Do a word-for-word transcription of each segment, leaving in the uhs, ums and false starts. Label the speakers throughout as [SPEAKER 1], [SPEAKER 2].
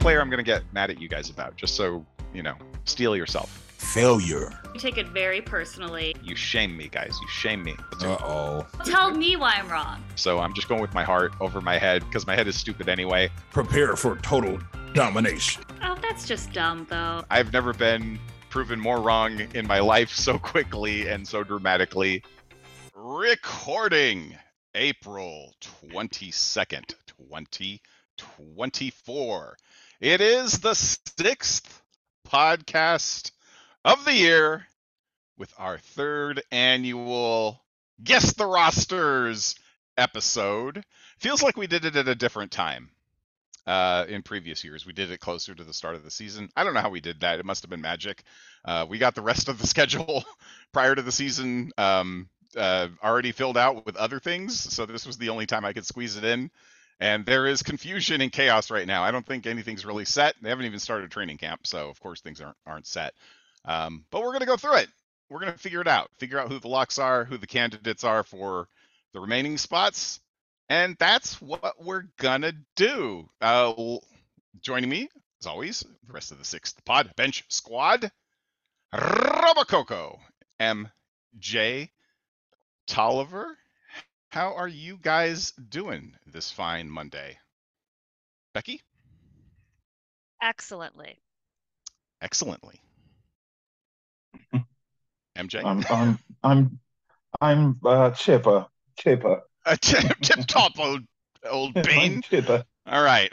[SPEAKER 1] player I'm going to get mad at you guys about, just so, you know, steel yourself.
[SPEAKER 2] Failure.
[SPEAKER 3] You take it very personally.
[SPEAKER 1] You shame me, guys. You shame me.
[SPEAKER 2] Uh-oh.
[SPEAKER 3] Tell me why I'm wrong.
[SPEAKER 1] So I'm just going with my heart over my head, because my head is stupid anyway.
[SPEAKER 2] Prepare for total domination.
[SPEAKER 3] Oh, that's just dumb, though.
[SPEAKER 1] I've never been proven more wrong in my life so quickly and so dramatically. Recording April twenty-second, twenty twenty-four. It is the sixth podcast of the year with our third annual Guess the Rosters episode. Feels like we did it at a different time uh, in previous years. We did it closer to the start of the season. I don't know how we did that. It must have been magic. Uh, we got the rest of the schedule prior to the season um, uh, already filled out with other things, so this was the only time I could squeeze it in. And there is confusion and chaos right now. I don't think anything's really set. They haven't even started training camp, so of course things aren't aren't set. Um, but we're going to go through it. We're going to figure it out. Figure out who the locks are, who the candidates are for the remaining spots. And that's what we're going to do. Uh, joining me, as always, the rest of the sixth pod bench squad. Robococo, M J, Tolliver. How are you guys doing this fine Monday? Becky?
[SPEAKER 4] Excellently.
[SPEAKER 1] Excellently. M J?
[SPEAKER 5] I'm I'm I'm I'm uh, chipper, chipper.
[SPEAKER 1] A tip, tip top, old old bean.
[SPEAKER 5] I'm chipper.
[SPEAKER 1] All right.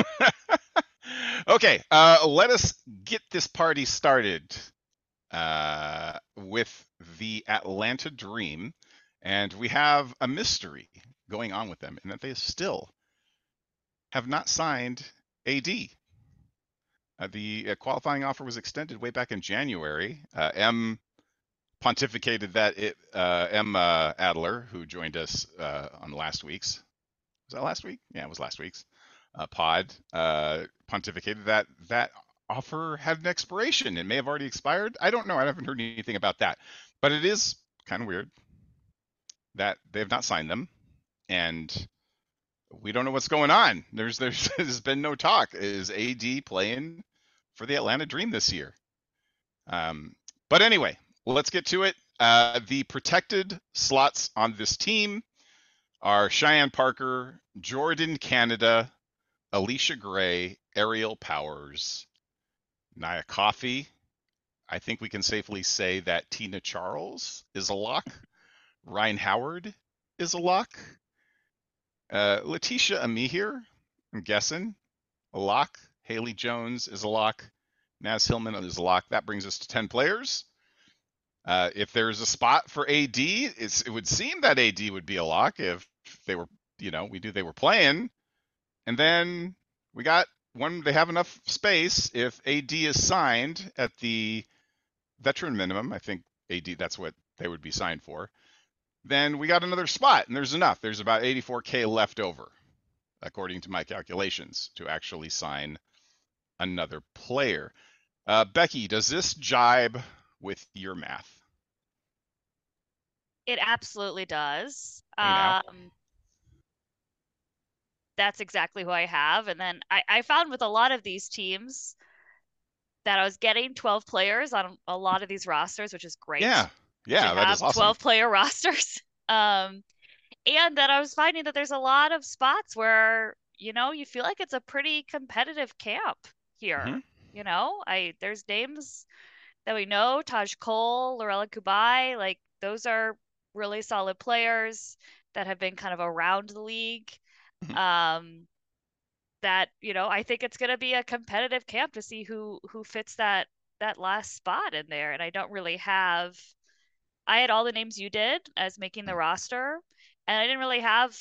[SPEAKER 1] Okay. Uh, let us get this party started uh, with the Atlanta Dream, and we have a mystery going on with them, in that they still have not signed A D. Uh, the uh, qualifying offer was extended way back in January. Uh, M pontificated that it uh M uh, Adler, who joined us uh on last week's was that last week yeah it was last week's uh, pod uh pontificated that that offer had an expiration. It may have already expired. I don't know. I haven't heard anything about that, but it is kind of weird that they have not signed them, and we don't know what's going on. There's there's there's been no talk. Is A D playing for the Atlanta Dream this year? Um but anyway, let's get to it. Uh, the protected slots on this team are Cheyenne Parker, Jordan Canada, Alicia Gray, Ariel Powers, Nia Coffey. I think we can safely say that Tina Charles is a lock. Ryan Howard is a lock. Uh, Letitia Amihir, I'm guessing, a lock. Haley Jones is a lock. Naz Hillman is a lock. That brings us to ten players. Uh, if there's a spot for A D, it's, it would seem that A D would be a lock if they were, you know, we knew they were playing. And then we got one, they have enough space. If A D is signed at the veteran minimum, I think A D, that's what they would be signed for, then we got another spot, and there's enough. There's about eighty-four K left over, according to my calculations, to actually sign another player. Uh, Becky, does this jibe with your math?
[SPEAKER 4] It absolutely does.
[SPEAKER 1] Hey now.
[SPEAKER 4] Um, that's exactly who I have. And then I, I found with a lot of these teams that I was getting twelve players on a lot of these rosters, which is great.
[SPEAKER 1] Yeah, yeah,
[SPEAKER 4] to
[SPEAKER 1] that
[SPEAKER 4] have
[SPEAKER 1] is awesome.
[SPEAKER 4] twelve player rosters. Um, and that I was finding that there's a lot of spots where, you know, you feel like it's a pretty competitive camp here.
[SPEAKER 1] Mhm.
[SPEAKER 4] You know, I there's names that we know, Taj Cole, Lorella Kubai, like those are really solid players that have been kind of around the league.
[SPEAKER 1] Mhm.
[SPEAKER 4] Um, that, you know, I think it's going to be a competitive camp to see who who fits that that last spot in there. And I don't really have, I had all the names you did as making the roster, and I didn't really have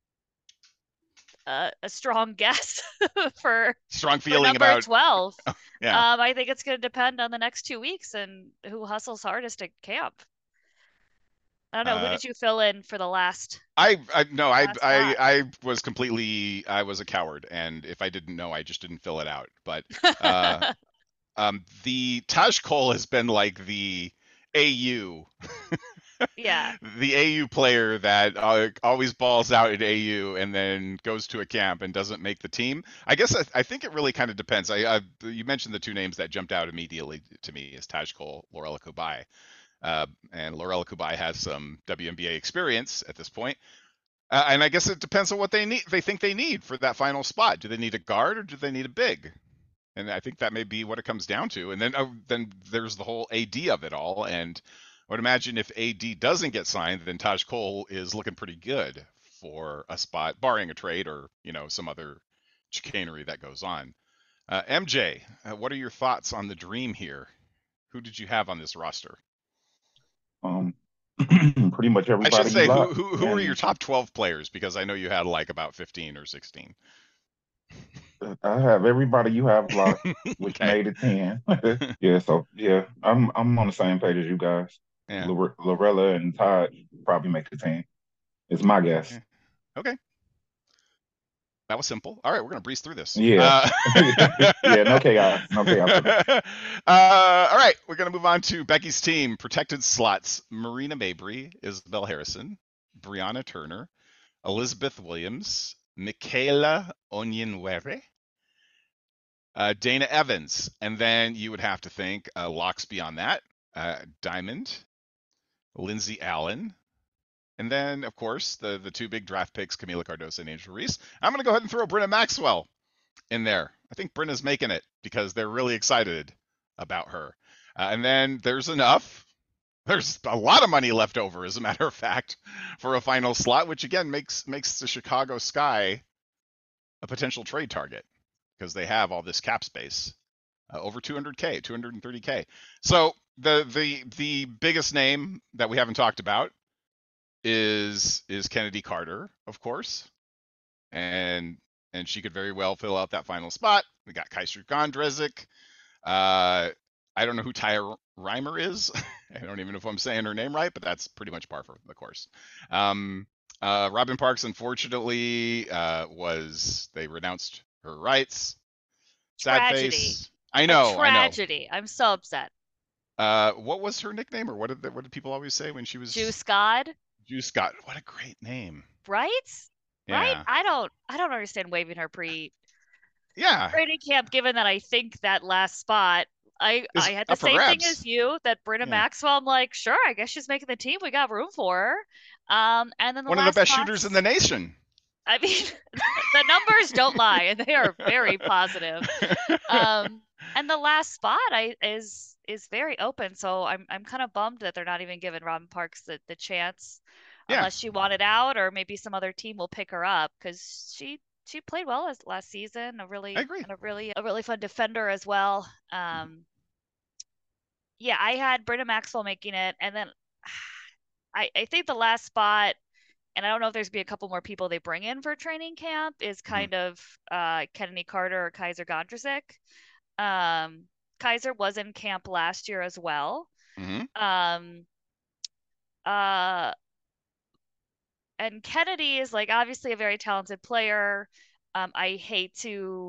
[SPEAKER 4] a, a strong guess for,
[SPEAKER 1] Strong
[SPEAKER 4] for
[SPEAKER 1] feeling
[SPEAKER 4] number
[SPEAKER 1] about
[SPEAKER 4] twelve.
[SPEAKER 1] yeah.
[SPEAKER 4] Um, I think it's going to depend on the next two weeks and who hustles hardest at camp. I don't know. Who
[SPEAKER 1] Uh,
[SPEAKER 4] did you fill in for the last?
[SPEAKER 1] I I no I
[SPEAKER 4] Last
[SPEAKER 1] I
[SPEAKER 4] spot.
[SPEAKER 1] I was completely I was a coward, and if I didn't know, I just didn't fill it out. But uh, um, the Taj Cole has been like the A U
[SPEAKER 4] Yeah.
[SPEAKER 1] The A U player that uh, always balls out at A U and then goes to a camp and doesn't make the team. I guess I, I think it really kind of depends. I, I you mentioned the two names that jumped out immediately to me is Taj Cole, Lorella Kubai, uh, and Lorella Kubai has some W N B A experience at this point. Uh, and I guess it depends on what they need. They think they need for that final spot. Do they need a guard or do they need a big? And I think that may be what it comes down to. And then uh, then there's the whole A D of it all. And I would imagine if A D doesn't get signed, then Taj Cole is looking pretty good for a spot, barring a trade or you know some other chicanery that goes on. Uh, M J, uh, what are your thoughts on the dream here? Who did you have on this roster?
[SPEAKER 5] Um, pretty much
[SPEAKER 1] I
[SPEAKER 5] everybody
[SPEAKER 1] should
[SPEAKER 5] you
[SPEAKER 1] say who
[SPEAKER 5] like.
[SPEAKER 1] who who are your
[SPEAKER 5] And
[SPEAKER 1] top twelve players because I know you had like about fifteen or sixteen.
[SPEAKER 5] I have everybody you have locked, which
[SPEAKER 1] Okay.
[SPEAKER 5] made it ten. Yeah, so yeah, I'm I'm on the same page as you guys.
[SPEAKER 1] Yeah.
[SPEAKER 5] Lore- Lorella and Todd probably make the team. It's my guess.
[SPEAKER 1] Yeah. Okay. That was simple. All right, we're gonna breeze through this.
[SPEAKER 5] Yeah.
[SPEAKER 1] Uh,
[SPEAKER 5] Yeah, no chaos. No chaos for this.
[SPEAKER 1] uh, all right, we're gonna move on to Becky's team. Protected slots: Marina Mabry, Isabel Harrison, Brianna Turner, Elizabeth Williams, Michaela Onyenwere, uh, Dana Evans, and then you would have to think uh, locks beyond that: uh, Diamond, Lindsay Allen, and then, of course, the the two big draft picks, Camila Cardoso and Angel Reese. I'm going to go ahead and throw Brenna Maxwell in there. I think Brenna's making it because they're really excited about her. Uh, and then there's enough. There's a lot of money left over, as a matter of fact, for a final slot, which again makes makes the Chicago Sky a potential trade target because they have all this cap space, uh, over two hundred K, two hundred thirty K. So the the the biggest name that we haven't talked about is is Kennedy Carter, of course, and and she could very well fill out that final spot. We got Kaiser Gondrezic. Uh, I don't know who Taya Reimer is. I don't even know if I'm saying her name right, but that's pretty much par for the course. Um, uh, Robin Parks, unfortunately, uh, was they renounced her rights. Sad
[SPEAKER 4] Tragedy.
[SPEAKER 1] face. I
[SPEAKER 4] A
[SPEAKER 1] know. I know.
[SPEAKER 4] tragedy. I'm so upset.
[SPEAKER 1] Uh, what was her nickname, or what did the, what did people always say when she was
[SPEAKER 4] Juice God,
[SPEAKER 1] Juice Scott? What a great name.
[SPEAKER 4] right? Right?
[SPEAKER 1] Yeah.
[SPEAKER 4] I don't I don't understand waiving her pre
[SPEAKER 1] Yeah.
[SPEAKER 4] training camp, given that I think that last spot I
[SPEAKER 1] Is
[SPEAKER 4] I had the
[SPEAKER 1] up for
[SPEAKER 4] same thing
[SPEAKER 1] grabs.
[SPEAKER 4] as you, that Brenna
[SPEAKER 1] Yeah.
[SPEAKER 4] Maxwell, I'm like, sure, I guess she's making the team. We got room for her. Um, and then the
[SPEAKER 1] One of the
[SPEAKER 4] last
[SPEAKER 1] best
[SPEAKER 4] spots,
[SPEAKER 1] shooters in the nation.
[SPEAKER 4] I mean, the numbers don't lie, and they are very positive. Um, and the last spot I is is very open, so I'm I'm kind of bummed that they're not even giving Robin Parks the, the chance,
[SPEAKER 1] Yeah.
[SPEAKER 4] unless she wanted out, or maybe some other team will pick her up because she she played well as last season. A really
[SPEAKER 1] I agree.
[SPEAKER 4] and a really a really fun defender as well. Um, yeah, I had Britta Maxwell making it, and then I I think the last spot, and I don't know if there's be a couple more people they bring in for training camp, is kind of uh, Kennedy Carter or Kaiser Gondrezic. Um, Kaiser was in camp last year as well.
[SPEAKER 1] hmm
[SPEAKER 4] Um, uh, and Kennedy is like obviously a very talented player. Um, I hate to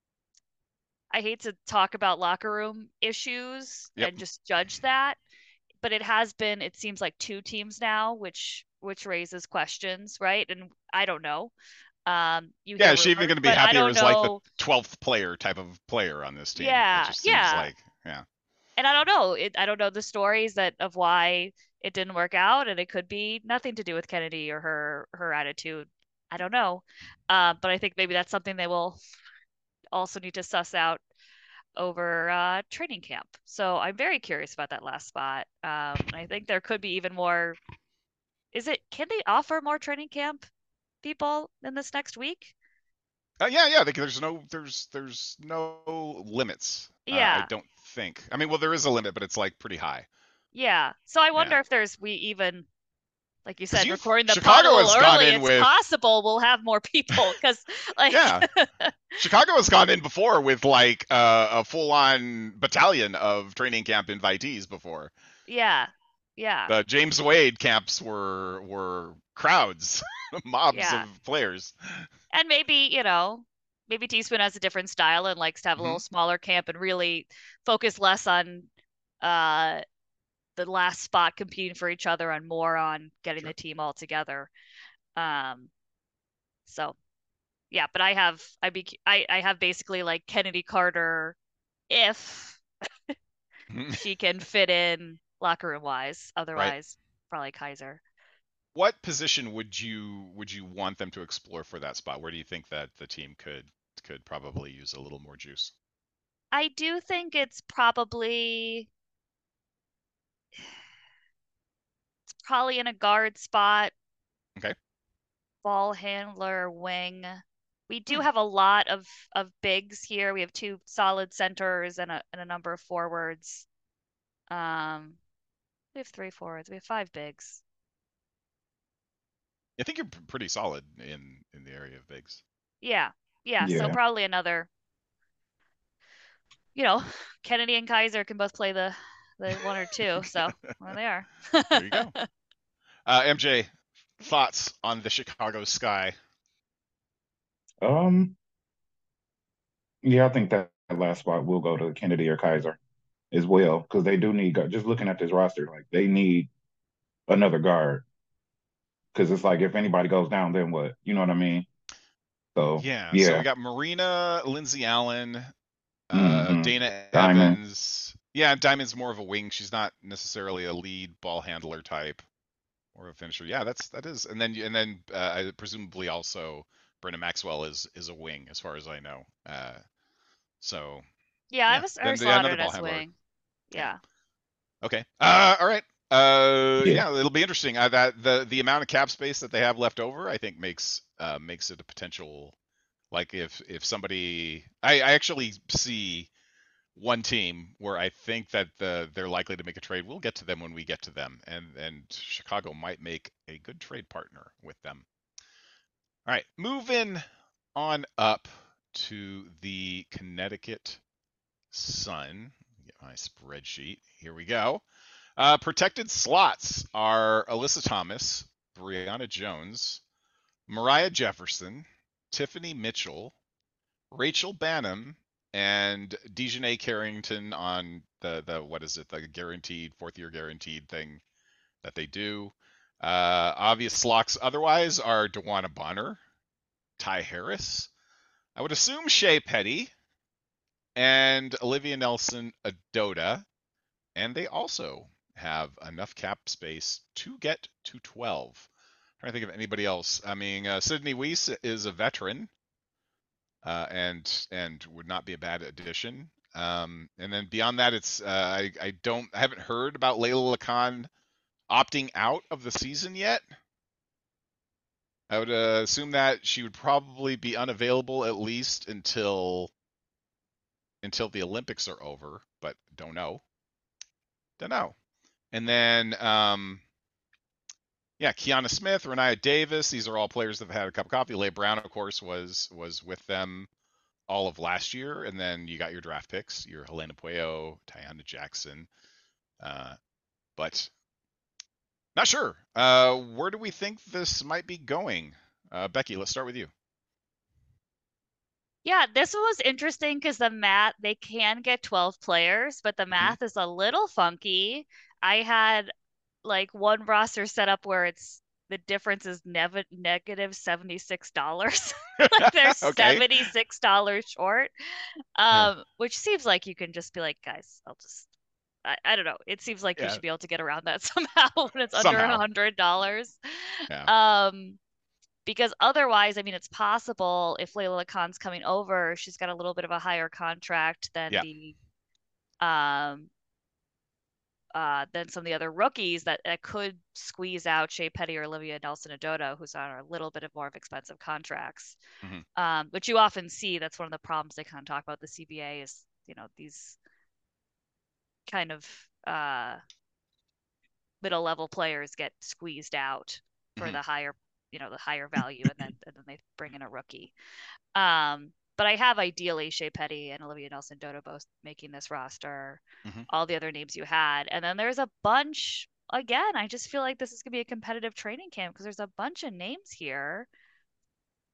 [SPEAKER 4] I hate to talk about locker room issues
[SPEAKER 1] Yep.
[SPEAKER 4] and just judge that, but it has been, it seems like two teams now, which which raises questions, right? And I don't know. Um, you
[SPEAKER 1] Yeah,
[SPEAKER 4] hear
[SPEAKER 1] is she even
[SPEAKER 4] rumors,
[SPEAKER 1] going to be
[SPEAKER 4] but I
[SPEAKER 1] happier
[SPEAKER 4] don't
[SPEAKER 1] as like the
[SPEAKER 4] know.
[SPEAKER 1] twelfth player type of player on this team? It
[SPEAKER 4] Yeah,
[SPEAKER 1] just seems
[SPEAKER 4] yeah.
[SPEAKER 1] like, yeah.
[SPEAKER 4] And I don't know. It, I don't know the stories that of why it didn't work out, and it could be nothing to do with Kennedy or her her attitude. I don't know. Uh, but I think maybe that's something they will also need to suss out over uh, training camp. So I'm very curious about that last spot. Um, and I think there could be even more. Is it? Can they offer more training camp people in this next week?
[SPEAKER 1] Uh, yeah, yeah. They, there's no, there's, there's no limits. Uh, I
[SPEAKER 4] Yeah,
[SPEAKER 1] don't think. I mean, well, there is a limit, but it's like pretty high.
[SPEAKER 4] yeah. So I wonder
[SPEAKER 1] Yeah.
[SPEAKER 4] if there's we even, like you
[SPEAKER 1] 'Cause
[SPEAKER 4] said,
[SPEAKER 1] you've-
[SPEAKER 4] recording the pod
[SPEAKER 1] Chicago
[SPEAKER 4] a little
[SPEAKER 1] has gone
[SPEAKER 4] early.
[SPEAKER 1] in
[SPEAKER 4] It's
[SPEAKER 1] with-
[SPEAKER 4] possible we'll have more people because, like,
[SPEAKER 1] Yeah. Chicago has gone in before with like uh, a full-on battalion of training camp invitees before.
[SPEAKER 4] yeah, yeah,
[SPEAKER 1] The James Wade camps were were crowds, mobs
[SPEAKER 4] Yeah.
[SPEAKER 1] of players.
[SPEAKER 4] and maybe you know, maybe Teaspoon has a different style and likes to have a
[SPEAKER 1] Mhm.
[SPEAKER 4] little smaller camp and really focus less on uh the last spot competing for each other and more on getting
[SPEAKER 1] Sure.
[SPEAKER 4] the team all together. Um, so yeah, but I have I be I, I have basically like Kennedy Carter if she can fit in locker room wise.
[SPEAKER 1] Right.
[SPEAKER 4] Otherwise, probably Kaiser.
[SPEAKER 1] What position would you would you want them to explore for that spot? Where do you think that the team could could probably use a little more juice?
[SPEAKER 4] I do think it's probably it's probably in a guard spot,
[SPEAKER 1] Okay.
[SPEAKER 4] ball handler, wing. We do
[SPEAKER 1] Hmm.
[SPEAKER 4] have a lot of of bigs here. We have two solid centers and a and a number of forwards. Um, we have three forwards. We have five bigs.
[SPEAKER 1] I think you're p- pretty solid in in the area of bigs.
[SPEAKER 4] Yeah, yeah. So
[SPEAKER 5] Yeah.
[SPEAKER 4] probably another. You know, Kennedy and Kaiser can both play the the one or two. So there they are.
[SPEAKER 1] There you go. Uh, M J, thoughts on the Chicago Sky?
[SPEAKER 5] Um, yeah, I think that last spot will go to Kennedy or Kaiser as well because they do need just looking at this roster, like they need another guard because it's like if anybody goes down, then what? You know what I mean? So
[SPEAKER 1] Yeah. So we
[SPEAKER 5] yeah.
[SPEAKER 1] got Marina, Lindsay Allen, uh,
[SPEAKER 5] hmm
[SPEAKER 1] Dana
[SPEAKER 5] Diamond.
[SPEAKER 1] Evans. Yeah, Diamond's more of a wing. She's not necessarily a lead ball handler type or a finisher. Yeah, that's that is. And then and then uh, presumably also Brenda Maxwell is is a wing as far as I know. Uh, so
[SPEAKER 4] Yeah, I
[SPEAKER 1] yeah,
[SPEAKER 4] was I
[SPEAKER 1] then
[SPEAKER 4] was
[SPEAKER 1] yeah, another
[SPEAKER 4] slotted
[SPEAKER 1] ball
[SPEAKER 4] as
[SPEAKER 1] handler.
[SPEAKER 4] wing.
[SPEAKER 1] Yeah.
[SPEAKER 4] Yeah.
[SPEAKER 1] Okay. Uh, all right. Uh,
[SPEAKER 5] Yeah.
[SPEAKER 1] yeah, it'll be interesting. Uh, that the the amount of cap space that they have left over, I think makes uh makes it a potential. Like if if somebody, I, I actually see one team where I think that the they're likely to make a trade. We'll get to them when we get to them, and and Chicago might make a good trade partner with them. All right, moving on up to the Connecticut Sun. Get my spreadsheet. Here we go. Uh, protected slots are Alyssa Thomas, Brianna Jones, Mariah Jefferson, Tiffany Mitchell, Rachel Banham, and Dejanay Carrington on the the what is it, the guaranteed fourth year guaranteed thing that they do. Uh, obvious locks otherwise are Dewana Bonner, Ty Harris. I would assume Shea Petty and Olivia Nelson Adota, and they also have enough cap space to get to twelve. I'm trying to think of anybody else. I mean, uh, Sydney Weiss is a veteran, uh, and and would not be a bad addition. Um, and then beyond that, it's uh, I I don't I haven't heard about Layla Lacan opting out of the season yet. I would uh, assume that she would probably be unavailable at least until until the Olympics are over, but don't know. Don't know. And then um, yeah, Kiana Smith, Renaya Davis, these are all players that have had a cup of coffee. Leigh Brown, of course, was was with them all of last year, and then you got your draft picks, your Helena Puello, Tiana Jackson, uh, but not sure. Uh, where do we think this might be going? Uh, Becky, let's start with you.
[SPEAKER 4] Yeah, this one was interesting because the math, they can get twelve players, but the
[SPEAKER 1] Mhm.
[SPEAKER 4] math is a little funky. I had like one roster set up where it's the difference is nev negative seventy-six dollars. Like they're
[SPEAKER 1] Okay.
[SPEAKER 4] seventy-six dollars short.
[SPEAKER 1] Yeah.
[SPEAKER 4] Um, which seems like you can just be like, guys, I'll just I, I don't know. It seems like you
[SPEAKER 1] Yeah.
[SPEAKER 4] should be able to get around that somehow when it's under
[SPEAKER 1] Somehow.
[SPEAKER 4] a hundred dollars.
[SPEAKER 1] Yeah.
[SPEAKER 4] Um, because otherwise, I mean, it's possible if Layla Khan's coming over, she's got a little bit of a higher contract than
[SPEAKER 1] Yeah.
[SPEAKER 4] the um uh than some of the other rookies that, that could squeeze out Shea Petty or Olivia Nelson Adota, who's on a little bit of more of expensive contracts.
[SPEAKER 1] Mhm.
[SPEAKER 4] Um, which you often see. That's one of the problems they kind of talk about the C B A is, you know, these kind of uh middle level players get squeezed out for
[SPEAKER 1] Mhm.
[SPEAKER 4] the higher, you know, the higher value, and then and then they bring in a rookie. Um, but I have ideally Shea Petty and Olivia Nelson Dodo both making this roster.
[SPEAKER 1] Mhm.
[SPEAKER 4] All the other names you had, and then there's a bunch. Again, I just feel like this is gonna be a competitive training camp because there's a bunch of names here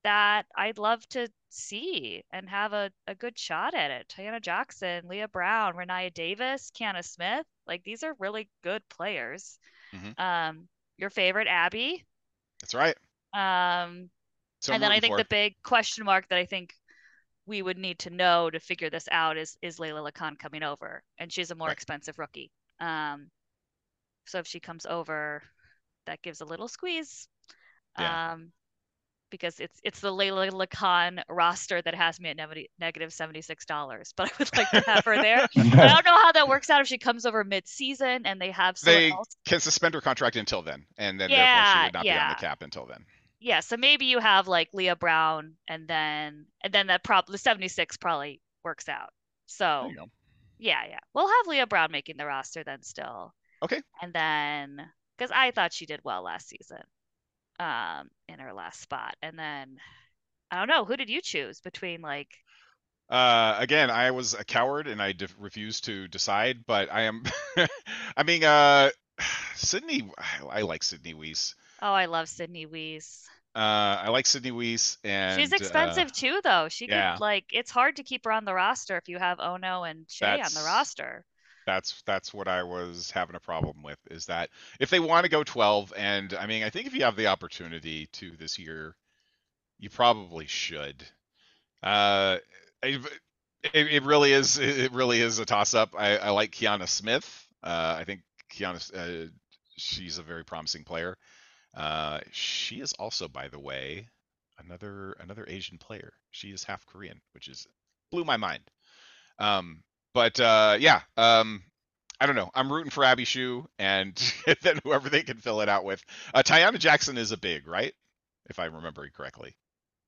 [SPEAKER 4] that I'd love to see and have a, a good shot at it. Tiana Jackson, Leah Brown, Renaya Davis, Kiana Smith. Like these are really good players.
[SPEAKER 1] Mhm.
[SPEAKER 4] Um, your favorite, Abby.
[SPEAKER 1] That's right.
[SPEAKER 4] Um,
[SPEAKER 1] So I'm
[SPEAKER 4] and then I
[SPEAKER 1] rooting
[SPEAKER 4] think
[SPEAKER 1] for
[SPEAKER 4] the
[SPEAKER 1] her.
[SPEAKER 4] big question mark that I think we would need to know to figure this out is is Layla Lacan coming over, and she's a more
[SPEAKER 1] Right.
[SPEAKER 4] expensive rookie. Um, so if she comes over, that gives a little squeeze.
[SPEAKER 1] Yeah.
[SPEAKER 4] Um, because it's it's the Layla Lacan roster that has me at ne- negative seventy-six dollars. But I would like to have her there. But I don't know how that works out if she comes over mid-season and they have someone
[SPEAKER 1] They
[SPEAKER 4] else.
[SPEAKER 1] can suspend her contract until then, and then therefore she
[SPEAKER 4] Yeah,
[SPEAKER 1] would not be on the
[SPEAKER 4] yeah.
[SPEAKER 1] cap until then.
[SPEAKER 4] Yeah, so maybe you have like Leah Brown and then and then that prob the seventy-six probably works out.
[SPEAKER 1] There
[SPEAKER 4] So
[SPEAKER 1] you go.
[SPEAKER 4] yeah, yeah. We'll have Leah Brown making the roster then still.
[SPEAKER 1] Okay.
[SPEAKER 4] And then because I thought she did well last season, um, in her last spot. And then I don't know, who did you choose between like
[SPEAKER 1] Uh, again, I was a coward and I de- refused to decide, but I am. I mean, uh, Sydney. I, I like Sydney Weiss.
[SPEAKER 4] oh, I love Sydney Weiss.
[SPEAKER 1] Uh, I like Sydney Weiss, and
[SPEAKER 4] She's
[SPEAKER 1] uh,
[SPEAKER 4] expensive too, though. She
[SPEAKER 1] yeah,
[SPEAKER 4] could like it's hard to keep her on the roster if you have Ono and Shea on the
[SPEAKER 1] that's
[SPEAKER 4] roster.
[SPEAKER 1] that's that's what I was having a problem with. Is that if they want to go twelve, and I mean, I think if you have the opportunity to this year, you probably should. Uh, it, it it really is. It really is a toss up. I, I like Kiana Smith. Uh, I think Kiana, uh, she's a very promising player. Uh, she is also, by the way, another another Asian player. She is half Korean, which is blew my mind. Um, but uh, yeah, um, I don't know. I'm rooting for Abby Shu, and then whoever they can fill it out with. Uh, Tiana Jackson is a big, right? If I'm remembering correctly.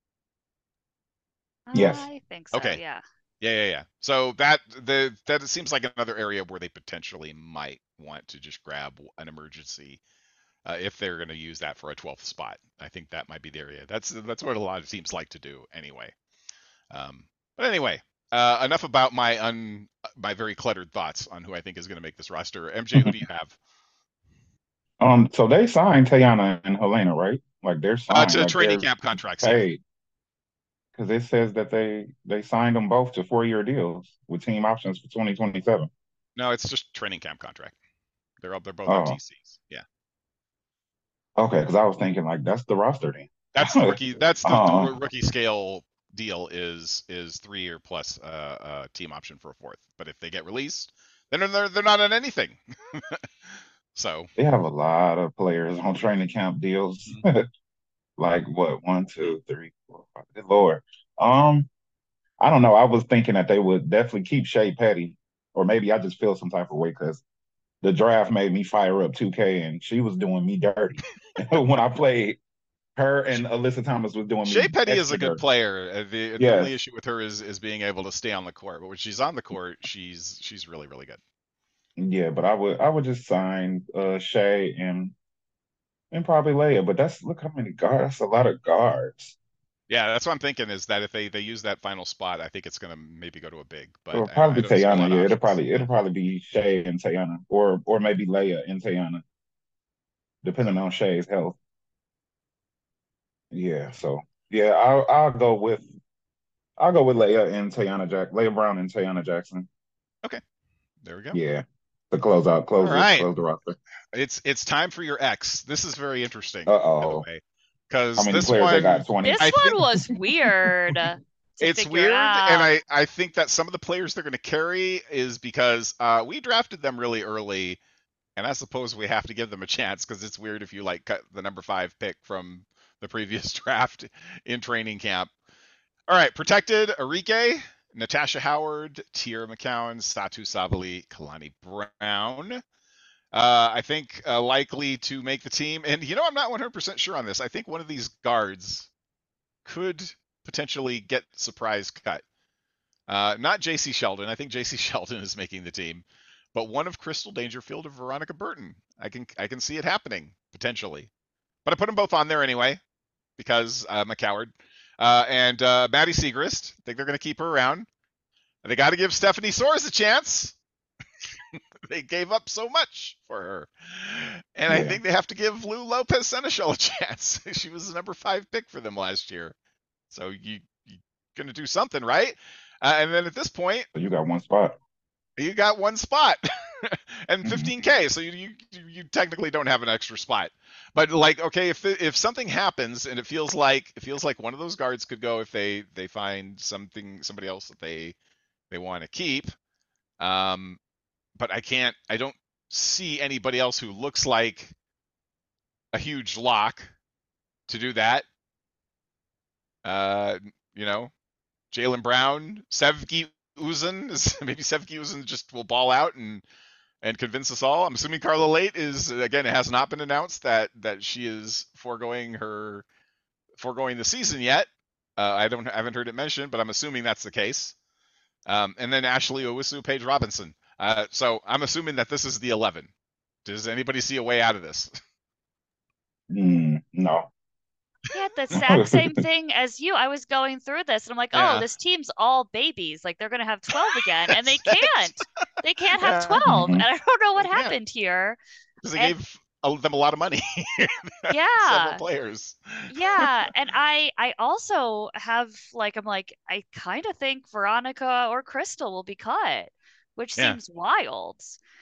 [SPEAKER 5] Yes.
[SPEAKER 4] I think so,
[SPEAKER 1] Okay.
[SPEAKER 4] yeah.
[SPEAKER 1] Yeah, yeah, yeah. So that the that it seems like another area where they potentially might want to just grab an emergency uh, if they're going to use that for a twelfth spot. I think that might be the area. That's that's what a lot of teams like to do anyway. Um, but anyway, uh, enough about my un my very cluttered thoughts on who I think is going to make this roster. M J, who do you have?
[SPEAKER 5] Um, so they signed Tayana and Helena, right? Like they're
[SPEAKER 1] Uh,
[SPEAKER 5] signed,
[SPEAKER 1] to
[SPEAKER 5] like
[SPEAKER 1] training
[SPEAKER 5] they're
[SPEAKER 1] camp contracts, yeah.
[SPEAKER 5] paid. Because it says that they they signed them both to four year deals with team options for twenty twenty-seven.
[SPEAKER 1] No, it's just training camp contract. They're all, they're both on
[SPEAKER 5] Oh,
[SPEAKER 1] T Cs. Yeah,
[SPEAKER 5] okay. Because I was thinking like that's the roster then.
[SPEAKER 1] that's the rookie. That's the, the
[SPEAKER 5] Uh,
[SPEAKER 1] rookie scale deal is is three year plus uh, uh team option for a fourth. But if they get released, then they're they're not on anything. So
[SPEAKER 5] they have a lot of players on training camp deals. Like what? One, two, three, four, five. Good Lord. Um, I don't know. I was thinking that they would definitely keep Shea Petty, or maybe I just feel some type of way because the draft made me fire up two K and she was doing me dirty when I played. Her and Alyssa Thomas was doing
[SPEAKER 1] Shea
[SPEAKER 5] me
[SPEAKER 1] Petty is a
[SPEAKER 5] extra
[SPEAKER 1] good
[SPEAKER 5] dirty.
[SPEAKER 1] player. Uh, The the only
[SPEAKER 5] Yes,
[SPEAKER 1] issue with her is is being able to stay on the court. But when she's on the court, she's she's really really good.
[SPEAKER 5] yeah, but I would I would just sign uh Shea and and probably Leia. But that's look how many guards. That's a lot of guards.
[SPEAKER 1] Yeah, that's what I'm thinking is that if they they use that final spot, I think it's gonna maybe go to a big. But
[SPEAKER 5] It'll
[SPEAKER 1] I, I
[SPEAKER 5] probably be
[SPEAKER 1] don't see a
[SPEAKER 5] Tayana.
[SPEAKER 1] lot of
[SPEAKER 5] Yeah, it'll
[SPEAKER 1] options.
[SPEAKER 5] probably it'll probably be Shea and Tayana, or or maybe Leia and Tayana,
[SPEAKER 1] So
[SPEAKER 5] depending on Shea's health. Yeah, so yeah, I'll I'll go with I'll go with Leia and Tayana Jack Leia Brown and Tayana Jackson.
[SPEAKER 1] okay, there we go.
[SPEAKER 5] Yeah, to close out,
[SPEAKER 1] All
[SPEAKER 5] close the
[SPEAKER 1] right,
[SPEAKER 5] close the roster.
[SPEAKER 1] it's it's time for your X. This is very interesting,
[SPEAKER 5] Uh
[SPEAKER 1] by the
[SPEAKER 5] oh,
[SPEAKER 1] way,
[SPEAKER 5] how
[SPEAKER 1] because
[SPEAKER 5] many
[SPEAKER 1] this
[SPEAKER 5] players they got?
[SPEAKER 1] one
[SPEAKER 5] twenty.
[SPEAKER 4] This
[SPEAKER 1] I
[SPEAKER 4] one
[SPEAKER 1] think
[SPEAKER 4] was weird to
[SPEAKER 1] it's
[SPEAKER 4] figure
[SPEAKER 1] weird, and
[SPEAKER 4] out.
[SPEAKER 1] I I think that some of the players they're gonna carry is because uh, we drafted them really early, and I suppose we have to give them a chance because it's weird if you like cut the number five pick from the previous draft in training camp. All right, protected Arike, Natasha Howard, Tiara McCowan, Satu Savali, Kalani Brown. Uh, I think uh, likely to make the team. And you know, I'm not one hundred percent sure on this. I think one of these guards could potentially get surprise cut. Uh, not J C Sheldon. I think J C Sheldon is making the team, but one of Crystal Dangerfield or Veronica Burton. I can I can see it happening potentially. But I put them both on there anyway because I'm a coward. Uh, and uh, Maddie Segrist, I think they're going to keep her around. They got to give Stephanie Soares a chance. They gave up so much for her. And I
[SPEAKER 5] Yeah,
[SPEAKER 1] think they have to give Lou Lopez Seneschal a chance. She was the number five pick for them last year. So you you gonna do something, right? Uh, and then at this point,
[SPEAKER 5] So you got one spot.
[SPEAKER 1] you got one spot and
[SPEAKER 5] Mhm.
[SPEAKER 1] fifteen K, so you, you you technically don't have an extra spot. But like, okay, if if something happens and it feels like it feels like one of those guards could go if they they find something somebody else that they they want to keep. Um, but I can't I don't see anybody else who looks like a huge lock to do that. Uh, you know, Jaylen Brown, Sevgi Uzun is maybe Sevgi Uzun just will ball out and and convince us all. I'm assuming Carla Late is again. It has not been announced that that she is foregoing her foregoing the season yet. Uh, I don't I haven't heard it mentioned, but I'm assuming that's the case. Um, and then Ashley Owusu, Paige Robinson. Uh, so I'm assuming that this is the eleven. Does anybody see a way out of this?
[SPEAKER 5] Mm, no.
[SPEAKER 4] Yeah, the exact same thing as you. I was going through this and I'm like,
[SPEAKER 1] Yeah.
[SPEAKER 4] oh, this team's all babies. Like they're gonna have twelve again, and they can't. They can't have
[SPEAKER 1] Yeah.
[SPEAKER 4] twelve,
[SPEAKER 5] Mhm.
[SPEAKER 4] and I don't know what
[SPEAKER 1] They can't.
[SPEAKER 4] happened here.
[SPEAKER 1] Because they
[SPEAKER 4] And-
[SPEAKER 1] gave a- them a lot of money. Several
[SPEAKER 4] Yeah,
[SPEAKER 1] players.
[SPEAKER 4] yeah, and I I also have like I'm like I kind of think Veronica or Crystal will be cut, which
[SPEAKER 1] Yeah.
[SPEAKER 4] seems wild.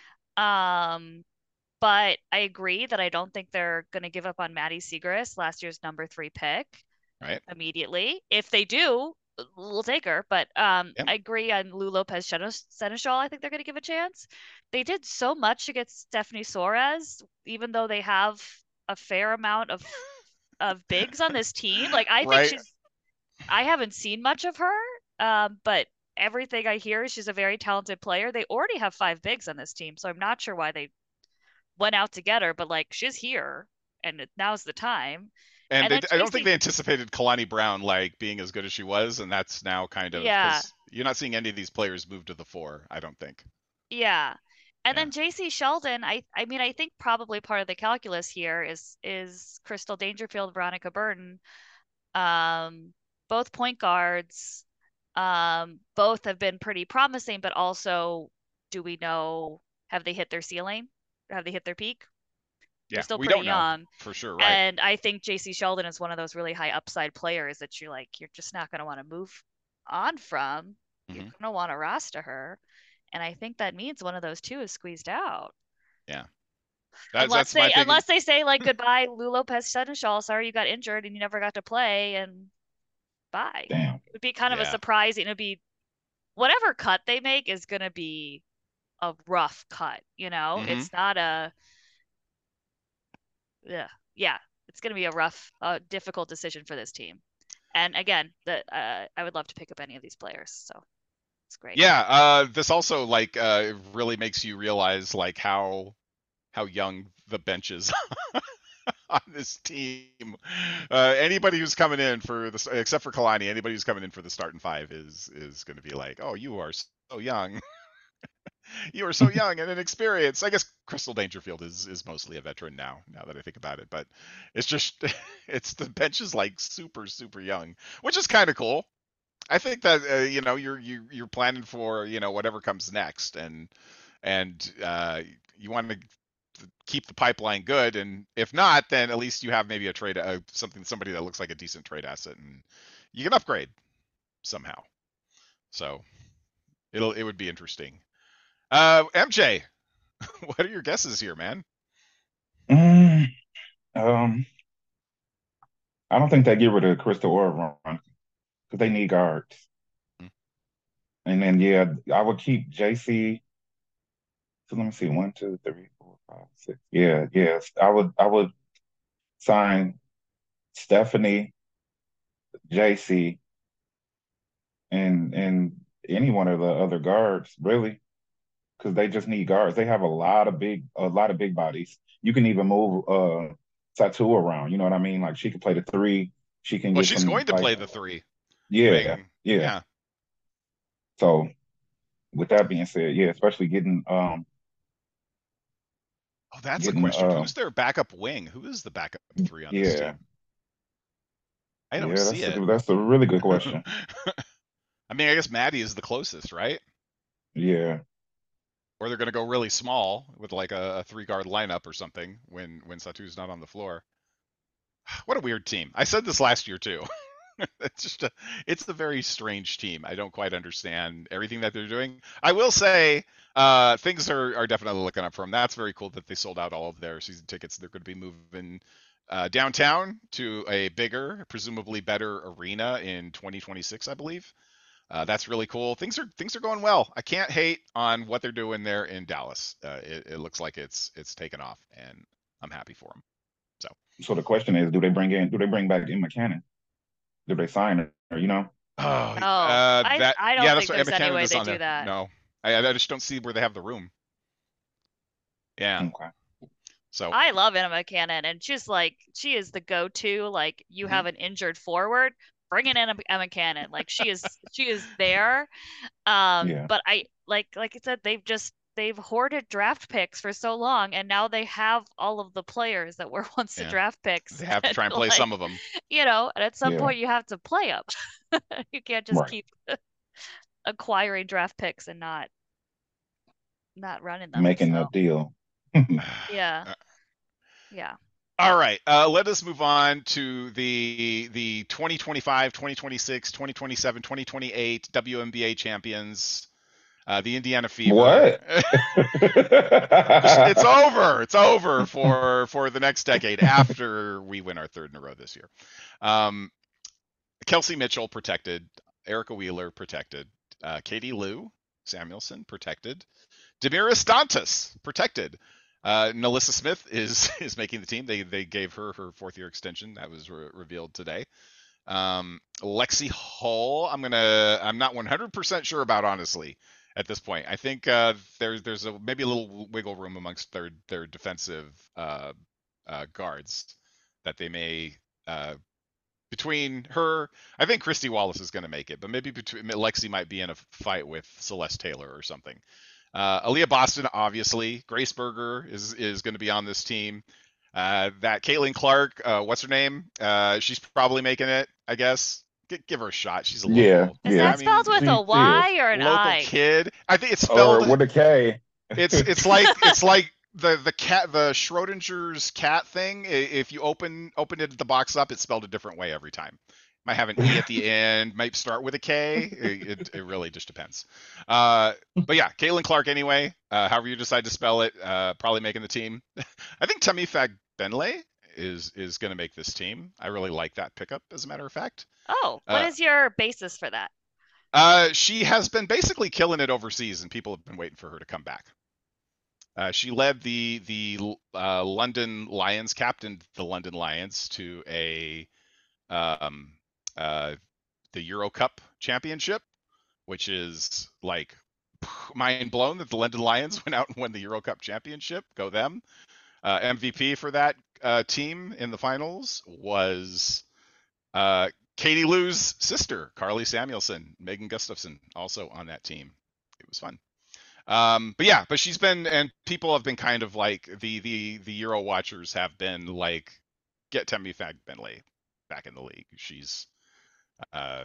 [SPEAKER 4] Um, but I agree that I don't think they're gonna give up on Maddie Segrist, last year's number three pick.
[SPEAKER 1] Right.
[SPEAKER 4] Immediately. If they do, we'll take her. But um,
[SPEAKER 1] Yep.
[SPEAKER 4] I agree on Lou Lopez Seneschal. I think they're going to give a chance. They did so much against Stephanie Suarez, even though they have a fair amount of of bigs on this team. Like I think
[SPEAKER 1] Right.
[SPEAKER 4] she's. I haven't seen much of her, um, but everything I hear is she's a very talented player. They already have five bigs on this team, so I'm not sure why they went out to get her. But like she's here, and it, now's the time.
[SPEAKER 1] And,
[SPEAKER 4] And
[SPEAKER 1] they,
[SPEAKER 4] then
[SPEAKER 1] I don't think
[SPEAKER 4] Tracy-
[SPEAKER 1] they anticipated Kalani Brown like being as good as she was, and that's now kind of
[SPEAKER 4] Yeah.
[SPEAKER 1] 'cause you're not seeing any of these players move to the four. I don't think.
[SPEAKER 4] Yeah. And
[SPEAKER 1] Yeah.
[SPEAKER 4] then J C Sheldon, I I mean I think probably part of the calculus here is is Crystal Dangerfield, Veronica Burton, um, both point guards, um, both have been pretty promising, but also do we know have they hit their ceiling? Have they hit their peak?
[SPEAKER 1] Yeah,
[SPEAKER 4] They're still
[SPEAKER 1] we
[SPEAKER 4] pretty
[SPEAKER 1] don't know
[SPEAKER 4] young.
[SPEAKER 1] for sure. Right.
[SPEAKER 4] And I think J C Sheldon is one of those really high upside players that you're like, you're just not going to want to move on from. You're
[SPEAKER 1] Mhm.
[SPEAKER 4] going to want to roster her. And I think that means one of those two is squeezed out.
[SPEAKER 1] Yeah. That's,
[SPEAKER 4] unless
[SPEAKER 1] that's my
[SPEAKER 4] they
[SPEAKER 1] thinking.
[SPEAKER 4] unless they say like goodbye, Lou Lopez Seneschal, sorry you got injured and you never got to play and bye.
[SPEAKER 5] Damn.
[SPEAKER 4] It would be kind of a
[SPEAKER 1] Yeah.
[SPEAKER 4] surprise. It'd be whatever cut they make is gonna be a rough cut, you know?
[SPEAKER 1] Mhm.
[SPEAKER 4] It's not a yeah, yeah. It's gonna be a rough, uh, difficult decision for this team. And again, the uh, I would love to pick up any of these players. So it's great.
[SPEAKER 1] Yeah. Uh, this also like uh, it really makes you realize like how how young the bench is on this team. Uh, anybody who's coming in for the except for Kalani, anybody who's coming in for the starting five is is going to be like, oh, you are so young. You are so young and inexperienced. I guess Crystal Dangerfield is is mostly a veteran now. Now that I think about it, but it's just it's the bench is like super super young, which is kind of cool. I think that uh, you know you're you you're planning for you know whatever comes next, and and uh, you want to keep the pipeline good, and if not, then at least you have maybe a trade uh, something somebody that looks like a decent trade asset, and you can upgrade somehow. So it'll it would be interesting. Uh, M J, what are your guesses here, man?
[SPEAKER 5] Mm, um, I don't think they get rid of Crystal or Ron because they need guards.
[SPEAKER 1] Mm.
[SPEAKER 5] And then yeah, I would keep J C. So let me see, one, two, three, four, five, six. Yeah, yes, I would. I would sign Stephanie, J C, and and any one of the other guards really, because they just need guards. They have a lot of big, a lot of big bodies. You can even move uh Tattoo around. You know what I mean? Like she can play the three. She can
[SPEAKER 1] Well,
[SPEAKER 5] get
[SPEAKER 1] she's
[SPEAKER 5] some
[SPEAKER 1] going to
[SPEAKER 5] like
[SPEAKER 1] play the three.
[SPEAKER 5] yeah,
[SPEAKER 1] Wing.
[SPEAKER 5] yeah.
[SPEAKER 1] Yeah.
[SPEAKER 5] So with that being said, yeah, especially getting um
[SPEAKER 1] Oh, that's
[SPEAKER 5] getting
[SPEAKER 1] a question.
[SPEAKER 5] uh
[SPEAKER 1] Who's their backup wing? Who is the backup three on
[SPEAKER 5] yeah,
[SPEAKER 1] this team? I don't
[SPEAKER 5] yeah,
[SPEAKER 1] see
[SPEAKER 5] that's
[SPEAKER 1] it.
[SPEAKER 5] a, that's a really good question.
[SPEAKER 1] I mean, I guess Maddie is the closest, right?
[SPEAKER 5] Yeah.
[SPEAKER 1] Or they're going to go really small with like a, a three guard lineup or something when when Satu's not on the floor. What a weird team. I said this last year too. It's just a, it's a very strange team. I don't quite understand everything that they're doing. I will say, uh, things are, are definitely looking up for them. That's very cool that they sold out all of their season tickets. They're going to be moving uh, downtown to a bigger, presumably better arena in twenty twenty-six, I believe. Uh, that's really cool. Things are things are going well. I can't hate on what they're doing there in Dallas. Uh, it, it looks like it's it's taken off, and I'm happy for them. So,
[SPEAKER 5] So the question is, do they bring in? Do they bring back Emma Cannon? Do they sign her? Or, you know?
[SPEAKER 1] oh,
[SPEAKER 4] No,
[SPEAKER 1] uh,
[SPEAKER 4] I-
[SPEAKER 1] that
[SPEAKER 4] I don't
[SPEAKER 1] yeah,
[SPEAKER 4] think
[SPEAKER 1] that's what
[SPEAKER 4] there's
[SPEAKER 1] Emma
[SPEAKER 4] any
[SPEAKER 1] Cannon
[SPEAKER 4] way
[SPEAKER 1] is
[SPEAKER 4] they
[SPEAKER 1] on
[SPEAKER 4] do
[SPEAKER 1] there.
[SPEAKER 4] that.
[SPEAKER 1] No, I, I just don't see where they have the room. Yeah,
[SPEAKER 5] Okay.
[SPEAKER 1] so
[SPEAKER 4] I love Emma Cannon, and she's like, she is the go-to. Like, you
[SPEAKER 1] Mhm.
[SPEAKER 4] have an injured forward, bring in Emma, Emma Cannon. Like, she is, she is there. Um,
[SPEAKER 5] Yeah.
[SPEAKER 4] but I like, like I said, they've just they've hoarded draft picks for so long, and now they have all of the players that were once the
[SPEAKER 1] Yeah.
[SPEAKER 4] draft picks.
[SPEAKER 1] they have to try and play
[SPEAKER 4] like,
[SPEAKER 1] some of them.
[SPEAKER 4] You know, and at some
[SPEAKER 5] Yeah.
[SPEAKER 4] point you have to play them. You can't just
[SPEAKER 5] Right.
[SPEAKER 4] keep acquiring draft picks and not not running them.
[SPEAKER 5] Making
[SPEAKER 4] so,
[SPEAKER 5] a deal.
[SPEAKER 4] yeah,
[SPEAKER 1] Uh,
[SPEAKER 4] yeah.
[SPEAKER 1] All right, uh, let us move on to the the twenty twenty-five, twenty twenty-six, twenty twenty-seven, twenty twenty-eight W N B A champions, uh, the Indiana Fever.
[SPEAKER 5] What?
[SPEAKER 1] it's over. It's over for for the next decade after we win our third in a row this year. Um, Kelsey Mitchell protected, Erica Wheeler protected, uh, Katie Lou Samuelson protected, Damiris Dantas protected. Uh, Nalissa Smith is is making the team. They they gave her her fourth year extension that was re- revealed today. Um, Lexi Hull, I'm gonna I'm not one hundred percent sure about, honestly, at this point. I think uh, there's there's a maybe a little wiggle room amongst their their defensive uh, uh, guards that they may uh, between her. I think Christy Wallace is going to make it, but maybe between Lexi might be in a fight with Celeste Taylor or something. Uh, Aaliyah Boston, obviously. Grace Berger is is going to be on this team. Uh, that Caitlin Clark, uh, what's her name? Uh, she's probably making it, I guess. G- give her a shot. She's a local.
[SPEAKER 5] Yeah,
[SPEAKER 4] Is
[SPEAKER 5] yeah.
[SPEAKER 4] that
[SPEAKER 1] I mean,
[SPEAKER 4] spelled with
[SPEAKER 5] she
[SPEAKER 4] a Y or an
[SPEAKER 1] local
[SPEAKER 4] I?
[SPEAKER 1] kid. I think it's
[SPEAKER 5] Or
[SPEAKER 1] spelled.
[SPEAKER 5] with a K.
[SPEAKER 1] It's it's like it's like the the cat the Schrodinger's cat thing. I- If you open open it the box up, it's spelled a different way every time. Might have an E at the end. Might start with a K. It, it, it really just depends. Uh, but yeah, Caitlin Clark anyway. Uh, however you decide to spell it, uh, probably making the team. I think Temi Fagbenle is is going to make this team. I really like that pickup, as a matter of fact.
[SPEAKER 4] Oh, what
[SPEAKER 1] Uh,
[SPEAKER 4] is your basis for that?
[SPEAKER 1] Uh, she has been basically killing it overseas, and people have been waiting for her to come back. Uh, she led the the uh, London Lions, captained the London Lions to a um, uh, the Euro Cup championship, which is like mind blown that the London Lions went out and won the Euro Cup championship. Go them! Uh, M V P for that uh, team in the finals was uh, Katie Lou's sister, Carly Samuelson. Megan Gustafson also on that team. It was fun. Um, but yeah, but she's been, and people have been kind of like the the the Euro watchers have been like, get Temi Fagbenle back in the league. She's uh,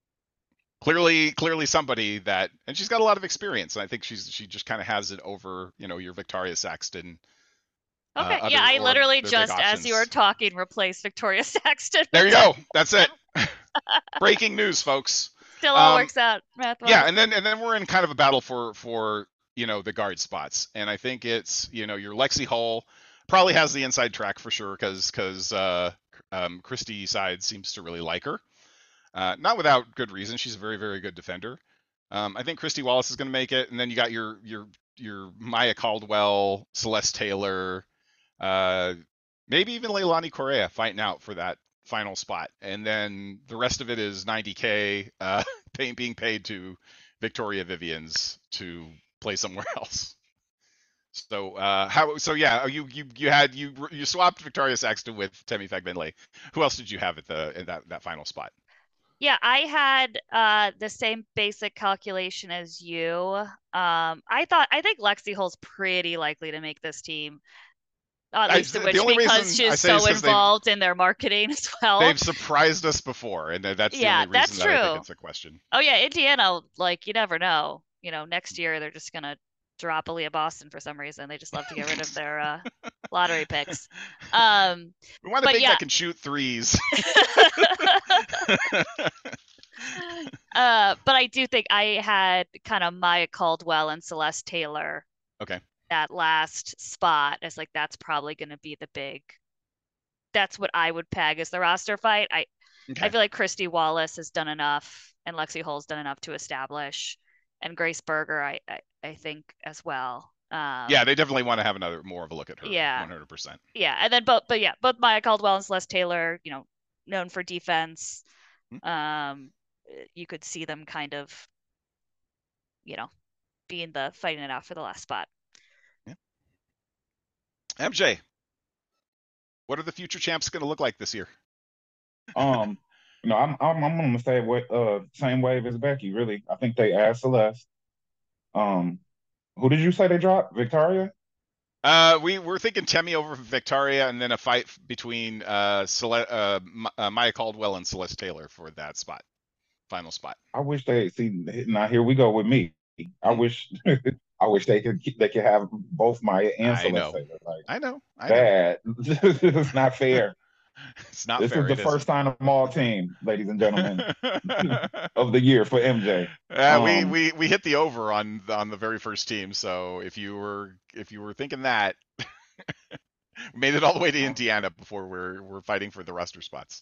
[SPEAKER 1] clearly clearly somebody that, and she's got a lot of experience. And I think she's she just kind of has it over, you know, your Victoria Saxton. uh,
[SPEAKER 4] Okay,
[SPEAKER 1] other-
[SPEAKER 4] yeah, I
[SPEAKER 1] or
[SPEAKER 4] literally
[SPEAKER 1] the big
[SPEAKER 4] just, as you were
[SPEAKER 1] options.
[SPEAKER 4] talking, replaced Victoria Saxton.
[SPEAKER 1] There you go. That's it. Breaking news, folks.
[SPEAKER 4] Still all
[SPEAKER 1] Um,
[SPEAKER 4] works out math.
[SPEAKER 1] Yeah, and then and then we're in kind of a battle for for you know the guard spots, and I think it's you know your Lexi Hull probably has the inside track for sure because because uh, um, Christy side seems to really like her, uh, not without good reason. She's a very very good defender. Um, I think Christy Wallace is going to make it, and then you got your your your Maya Caldwell, Celeste Taylor, uh, maybe even Leilani Correa fighting out for that final spot, and then the rest of it is ninety K uh, paying being paid to Victoria Vivians to play somewhere else. So uh, how? So yeah, you you you had you you swapped Victoria Saxton with Temi Fagbenle. Who else did you have at the in that that final spot?
[SPEAKER 4] Yeah, I had uh the same basic calculation as you. Um, I thought I think Lexi Hull's pretty likely to make this team. At
[SPEAKER 1] I-
[SPEAKER 4] least in
[SPEAKER 1] the
[SPEAKER 4] which
[SPEAKER 1] only
[SPEAKER 4] because
[SPEAKER 1] reason I
[SPEAKER 4] she's
[SPEAKER 1] say is
[SPEAKER 4] so
[SPEAKER 1] 'cause they've-
[SPEAKER 4] involved in their marketing as well.
[SPEAKER 1] They've surprised us before, and that's the
[SPEAKER 4] Yeah,
[SPEAKER 1] only reason
[SPEAKER 4] that's
[SPEAKER 1] that I
[SPEAKER 4] true.
[SPEAKER 1] think it's a question.
[SPEAKER 4] Oh yeah, Indiana, like you never know. You know, next year they're just gonna drop Aaliyah Boston for some reason. They just love to get rid of their uh, lottery picks. Um,
[SPEAKER 1] We want a
[SPEAKER 4] but
[SPEAKER 1] big
[SPEAKER 4] yeah.
[SPEAKER 1] that can shoot threes.
[SPEAKER 4] uh, but I do think I had kind of Maya Caldwell and Celeste Taylor.
[SPEAKER 1] Okay.
[SPEAKER 4] That last spot as like that's probably going to be the big. That's what I would peg as the roster fight. I
[SPEAKER 1] Okay.
[SPEAKER 4] I feel like Christy Wallace has done enough, and Lexi Hull's done enough to establish, and Grace Berger, I I, I think as well. Um,
[SPEAKER 1] Yeah, they definitely want to have another more of a look at her.
[SPEAKER 4] Yeah.
[SPEAKER 1] one hundred percent.
[SPEAKER 4] Yeah, and then both, but yeah, both Maya Caldwell and Celeste Taylor, you know, known for defense.
[SPEAKER 1] Hmm.
[SPEAKER 4] Um, you could see them kind of, you know, being the fighting it out for the last spot.
[SPEAKER 1] M J, what are the future champs going to look like this year?
[SPEAKER 5] Um, no, I'm I'm I'm on the same way, uh, same wave as Becky. Really, I think they asked Celeste. Um, who did you say they dropped? Victoria?
[SPEAKER 1] Uh, we we're thinking Temi over Victoria, and then a fight between uh, Cele- uh, M- uh Maya Caldwell and Celeste Taylor for that spot, final spot.
[SPEAKER 5] I wish they see. Now here we go with me. I
[SPEAKER 1] Hmm.
[SPEAKER 5] wish I wish they could they could have both Maya and
[SPEAKER 1] I
[SPEAKER 5] Celeste
[SPEAKER 1] know.
[SPEAKER 5] Taylor. Like
[SPEAKER 1] I know. I know.
[SPEAKER 5] that. It's not fair.
[SPEAKER 1] It's not
[SPEAKER 5] This
[SPEAKER 1] fair.
[SPEAKER 5] is the
[SPEAKER 1] it
[SPEAKER 5] first
[SPEAKER 1] isn't.
[SPEAKER 5] time all team, ladies and gentlemen, of the year for M J.
[SPEAKER 1] Uh, we,
[SPEAKER 5] Um,
[SPEAKER 1] we we hit the over on the, on the very first team. So if you were if you were thinking that, we made it all the way to Indiana before we're we're fighting for the roster spots.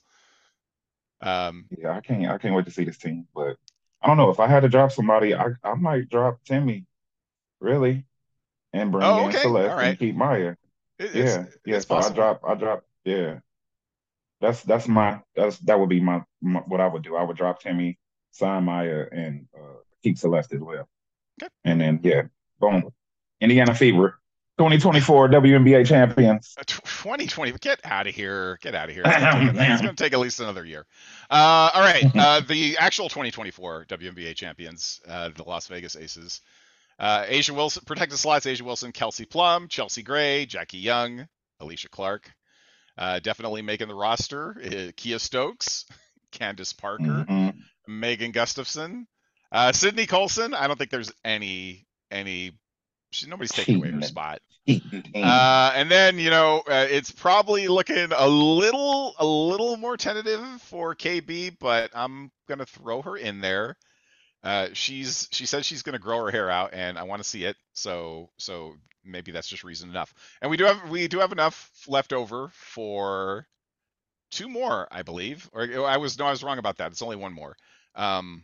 [SPEAKER 1] Um,
[SPEAKER 5] Yeah, I can't I can't wait to see this team. But I don't know if I had to drop somebody, I I might drop Timmy, really, and bring
[SPEAKER 1] Oh,
[SPEAKER 5] in
[SPEAKER 1] okay.
[SPEAKER 5] Celeste
[SPEAKER 1] All right.
[SPEAKER 5] and keep Maya.
[SPEAKER 1] it, it's
[SPEAKER 5] Yeah, yeah.
[SPEAKER 1] it's
[SPEAKER 5] So I
[SPEAKER 1] possible.
[SPEAKER 5] drop I drop. Yeah, that's that's my that's that would be my, my what I would do. I would drop Timmy, sign Maya, and uh, keep Celeste as well.
[SPEAKER 1] Okay.
[SPEAKER 5] And then yeah, boom, Indiana Fever, twenty twenty-four W N B A champions.
[SPEAKER 1] Uh, tw- twenty twenty. Get out of here. Get out of here. It's gonna, take, it's gonna take at least another year. Uh, all right. Uh, the actual twenty twenty-four W N B A champions, uh, the Las Vegas Aces. Uh, Asia Wilson, protected slots, Asia Wilson, Kelsey Plum, Chelsea Gray, Jackie Young, Alicia Clark. Uh, definitely making the roster. Uh, Kia Stokes, Candace Parker,
[SPEAKER 5] Mhm.
[SPEAKER 1] Megan Gustafson, uh, Sydney Colson. I don't think there's any any. She, nobody's taking away her
[SPEAKER 5] Cheating.
[SPEAKER 1] spot.
[SPEAKER 5] Cheating.
[SPEAKER 1] Uh, and then you know uh, it's probably looking a little a little more tentative for K B, but I'm gonna throw her in there. Uh, she's she said she's gonna grow her hair out, and I want to see it. So so maybe that's just reason enough. And we do have we do have enough left over for two more, I believe. Or I was no, I was wrong about that. It's only one more. Um,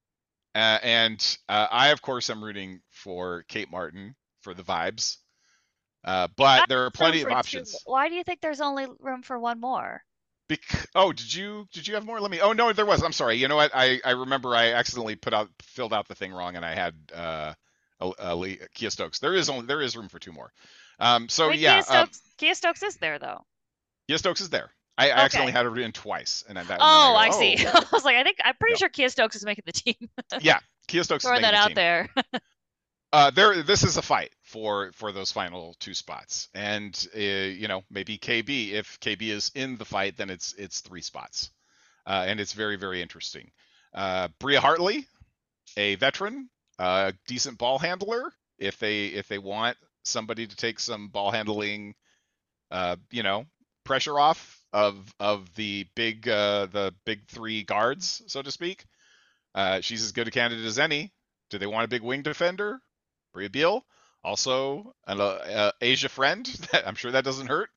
[SPEAKER 1] uh, and uh, I of course am rooting for Kate Martin for the vibes. Uh, but there are plenty
[SPEAKER 4] Room
[SPEAKER 1] of
[SPEAKER 4] for two-
[SPEAKER 1] options.
[SPEAKER 4] Why do you think there's only room for one more?
[SPEAKER 1] Bec- oh, did you did you have more? Let me. Oh no, there was. I'm sorry. You know what? I I remember I accidentally put out filled out the thing wrong, and I had uh, a, a Lee, Kia Stokes. There is only there is room for two more. Um, so
[SPEAKER 4] I mean,
[SPEAKER 1] yeah,
[SPEAKER 4] Kia
[SPEAKER 1] um,
[SPEAKER 4] Stokes, Kia Stokes is there though.
[SPEAKER 1] Kia Stokes is there. I, I
[SPEAKER 4] Okay.
[SPEAKER 1] accidentally had her in twice, and, I, that, and then
[SPEAKER 4] Oh,
[SPEAKER 1] I,
[SPEAKER 4] I
[SPEAKER 1] go,
[SPEAKER 4] see.
[SPEAKER 1] oh.
[SPEAKER 4] I was like, I think I'm pretty
[SPEAKER 1] No.
[SPEAKER 4] sure Kia Stokes is making the team.
[SPEAKER 1] Yeah, Kia Stokes is
[SPEAKER 4] Throwing
[SPEAKER 1] making
[SPEAKER 4] that
[SPEAKER 1] the
[SPEAKER 4] out
[SPEAKER 1] team.
[SPEAKER 4] there.
[SPEAKER 1] Uh, there, this is a fight for for those final two spots, and uh, you know maybe K B. If K B is in the fight, then it's it's three spots, uh, and it's very very interesting. Uh, Bria Hartley, a veteran, uh, decent ball handler. If they if they want somebody to take some ball handling, uh, you know, pressure off of of the big uh, the big three guards, so to speak, uh, she's as good a candidate as any. Do they want a big wing defender? Bria Beal, also an uh, uh, Asia friend. I'm sure that doesn't hurt.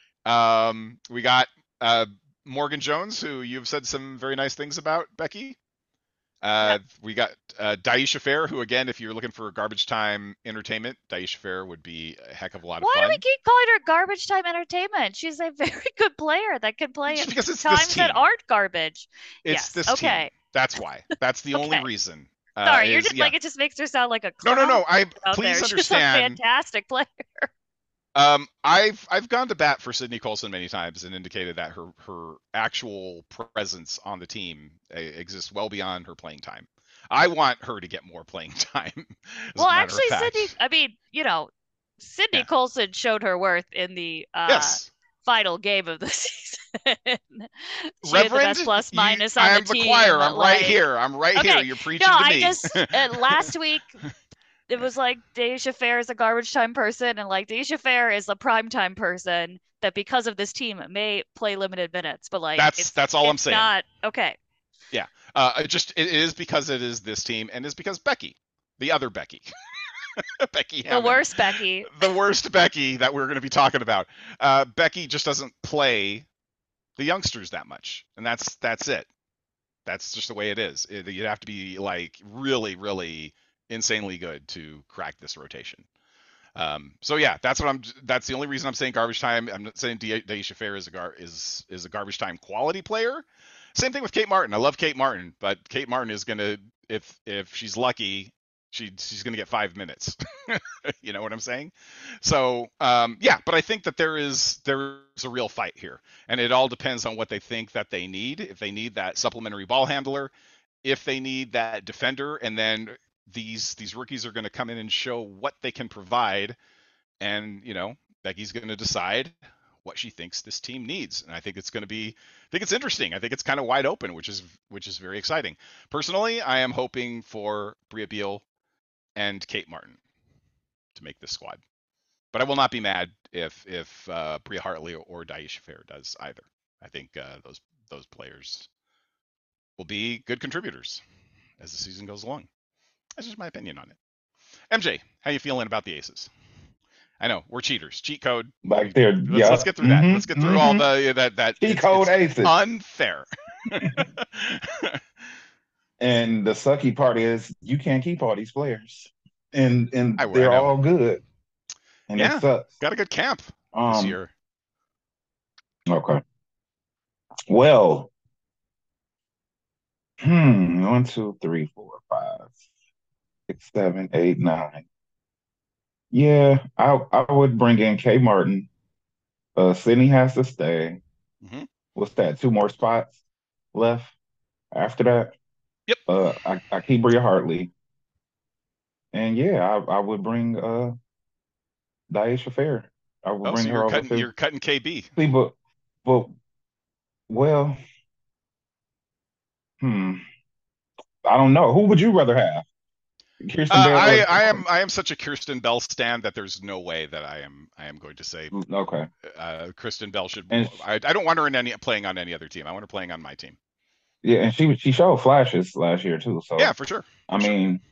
[SPEAKER 1] Um, we got uh, Morgan Jones, who you've said some very nice things about, Becky. Uh,
[SPEAKER 4] Yep.
[SPEAKER 1] We got uh, Daisha Fair, who again, if you're looking for garbage time entertainment, Daisha Fair would be a heck of a lot
[SPEAKER 4] Why
[SPEAKER 1] of
[SPEAKER 4] do
[SPEAKER 1] fun.
[SPEAKER 4] we keep calling her garbage time entertainment? She's a very good player that can play
[SPEAKER 1] Just
[SPEAKER 4] at
[SPEAKER 1] because it's this
[SPEAKER 4] times that
[SPEAKER 1] team.
[SPEAKER 4] aren't garbage.
[SPEAKER 1] It's
[SPEAKER 4] yes.
[SPEAKER 1] this
[SPEAKER 4] okay.
[SPEAKER 1] team. That's why. That's the only
[SPEAKER 4] Okay.
[SPEAKER 1] reason. Uh,
[SPEAKER 4] Sorry, you're
[SPEAKER 1] is-
[SPEAKER 4] just
[SPEAKER 1] yeah.
[SPEAKER 4] like it just makes her sound like a
[SPEAKER 1] No, no,
[SPEAKER 4] clown
[SPEAKER 1] no. I
[SPEAKER 4] out
[SPEAKER 1] please
[SPEAKER 4] there. She's a
[SPEAKER 1] understand.
[SPEAKER 4] fantastic player.
[SPEAKER 1] Um, I've I've gone to bat for Sydney Colson many times and indicated that her her actual presence on the team uh, exists well beyond her playing time. I want her to get more playing time. as
[SPEAKER 4] Well,
[SPEAKER 1] a matter
[SPEAKER 4] actually,
[SPEAKER 1] of fact.
[SPEAKER 4] Sydney. I mean, you know, Sydney
[SPEAKER 1] Yeah.
[SPEAKER 4] Colson showed her worth in the uh,
[SPEAKER 1] Yes,
[SPEAKER 4] final game of the season. she
[SPEAKER 1] Reverend.
[SPEAKER 4] had the best plus
[SPEAKER 1] you-
[SPEAKER 4] minus on
[SPEAKER 1] I'm
[SPEAKER 4] the
[SPEAKER 1] the
[SPEAKER 4] team.
[SPEAKER 1] choir. I'm right
[SPEAKER 4] like-
[SPEAKER 1] here. I'm right here.
[SPEAKER 4] Okay,
[SPEAKER 1] You're preaching
[SPEAKER 4] No,
[SPEAKER 1] to
[SPEAKER 4] I
[SPEAKER 1] me.
[SPEAKER 4] just uh, last week it was like Deja Fair is a garbage time person, and like Deja Fair is a prime time person that because of this team may play limited minutes, but like
[SPEAKER 1] That's
[SPEAKER 4] it's
[SPEAKER 1] that's all I'm
[SPEAKER 4] it's
[SPEAKER 1] saying.
[SPEAKER 4] not okay.
[SPEAKER 1] Yeah. Uh, it just it is because it is this team, and is because Becky, the other Becky, Becky
[SPEAKER 4] The
[SPEAKER 1] Hammond,
[SPEAKER 4] worst Becky.
[SPEAKER 1] the worst Becky that we're going to be talking about. Uh, Becky just doesn't play the youngsters that much, and that's that's it. That's just the way it is. It, you'd have to be like really, really insanely good to crack this rotation. Um, so yeah, that's what I'm. That's the only reason I'm saying garbage time. I'm not saying De- Deisha Fair is a gar is is a garbage time quality player. Same thing with Kate Martin. I love Kate Martin, but Kate Martin is gonna, if if she's lucky, she she's gonna get five minutes. You know what I'm saying? So um, yeah, but I think that there is there is a real fight here, and it all depends on what they think that they need. If they need that supplementary ball handler, if they need that defender, and then these these rookies are going to come in and show what they can provide, and you know Becky's going to decide what she thinks this team needs, and I think it's going to be I think it's interesting. I think it's kind of wide open, which is which is very exciting. Personally, I am hoping for Bria Beal and Kate Martin to make this squad, but I will not be mad if if uh, Bria Hartley or Daisha Fair does either. I think uh, those those players will be good contributors as the season goes along. That's just my opinion on it. M J, how you feeling about the Aces? I know we're cheaters. Cheat code.
[SPEAKER 5] Back there,
[SPEAKER 1] Let's,
[SPEAKER 5] yeah.
[SPEAKER 1] let's get through that.
[SPEAKER 5] Mhm,
[SPEAKER 1] Let's get through all
[SPEAKER 5] mhm.
[SPEAKER 1] the that that
[SPEAKER 5] Cheat
[SPEAKER 1] it's,
[SPEAKER 5] code
[SPEAKER 1] it's
[SPEAKER 5] Aces.
[SPEAKER 1] unfair.
[SPEAKER 5] And the sucky part is you can't keep all these players, and and
[SPEAKER 1] I, I
[SPEAKER 5] they're
[SPEAKER 1] know.
[SPEAKER 5] all good, and
[SPEAKER 1] Yeah,
[SPEAKER 5] it sucks.
[SPEAKER 1] got a good camp
[SPEAKER 5] Um,
[SPEAKER 1] this year.
[SPEAKER 5] Okay. Well, hmm, one, two, three, four, five, six, seven, eight, nine. Yeah, I I would bring in K Martin. Uh, Sydney has to stay.
[SPEAKER 1] hmm
[SPEAKER 5] What's that? Two more spots left after that.
[SPEAKER 1] Yep.
[SPEAKER 5] Uh, I, I keep Bria Hartley, and yeah, I I would bring uh Daisha Fair. I would
[SPEAKER 1] Oh, so
[SPEAKER 5] bring her
[SPEAKER 1] you're
[SPEAKER 5] over
[SPEAKER 1] cutting
[SPEAKER 5] too.
[SPEAKER 1] you're cutting K B.
[SPEAKER 5] See, but but well, hmm, I don't know. Who would you rather have? Kirsten
[SPEAKER 1] Uh,
[SPEAKER 5] Bell
[SPEAKER 1] I
[SPEAKER 5] or
[SPEAKER 1] I am I am such a Kirsten Bell stan that there's no way that I am I am going to say
[SPEAKER 5] okay?
[SPEAKER 1] uh, Kristen Bell should.
[SPEAKER 5] And
[SPEAKER 1] I, I don't want her in any playing on any other team. I want her playing on my team.
[SPEAKER 5] yeah, and she she showed flashes last year too. So
[SPEAKER 1] Yeah, for sure.
[SPEAKER 5] I
[SPEAKER 1] For sure.
[SPEAKER 5] mean,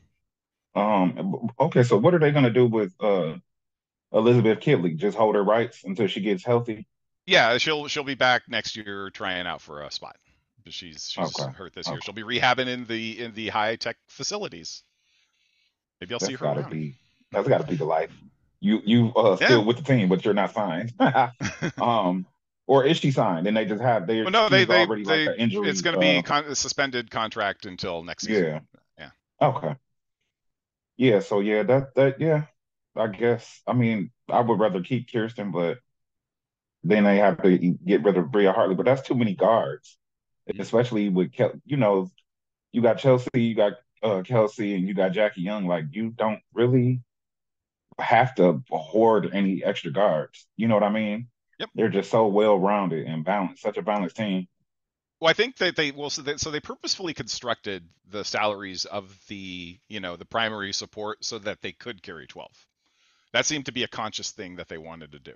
[SPEAKER 5] um, okay. So what are they going to do with uh Elizabeth Kitley? Just hold her rights until she gets healthy.
[SPEAKER 1] Yeah, she'll she'll be back next year trying out for a spot. She's she's
[SPEAKER 5] Okay.
[SPEAKER 1] hurt this year.
[SPEAKER 5] Okay.
[SPEAKER 1] She'll be rehabbing in the in the high tech facilities. Maybe I'll see
[SPEAKER 5] That's
[SPEAKER 1] her
[SPEAKER 5] got to
[SPEAKER 1] around.
[SPEAKER 5] be that's got to be the life. You you uh
[SPEAKER 1] Yeah.
[SPEAKER 5] still with the team, but you're not signed. um, or is she signed? And they just have they
[SPEAKER 1] Well, no, they
[SPEAKER 5] she's
[SPEAKER 1] they
[SPEAKER 5] already
[SPEAKER 1] they.
[SPEAKER 5] like an injury.
[SPEAKER 1] It's going to
[SPEAKER 5] uh,
[SPEAKER 1] be con- a suspended contract until next season.
[SPEAKER 5] Yeah.
[SPEAKER 1] Yeah.
[SPEAKER 5] Okay. Yeah. So yeah, that that yeah. I guess. I mean, I would rather keep Kirsten, but then they have to get rid of Bria Hartley. But that's too many guards,
[SPEAKER 1] Mhm.
[SPEAKER 5] especially with Kel. You know, you got Chelsea, you got uh, Kelsey, and you got Jackie Young. Like you don't really have to hoard any extra guards. You know what I mean?
[SPEAKER 1] Yep.
[SPEAKER 5] They're just so well rounded and balanced, such a balanced team.
[SPEAKER 1] Well, I think that they well, so they, so they purposefully constructed the salaries of the you know the primary support so that they could carry twelve. That seemed to be a conscious thing that they wanted to do.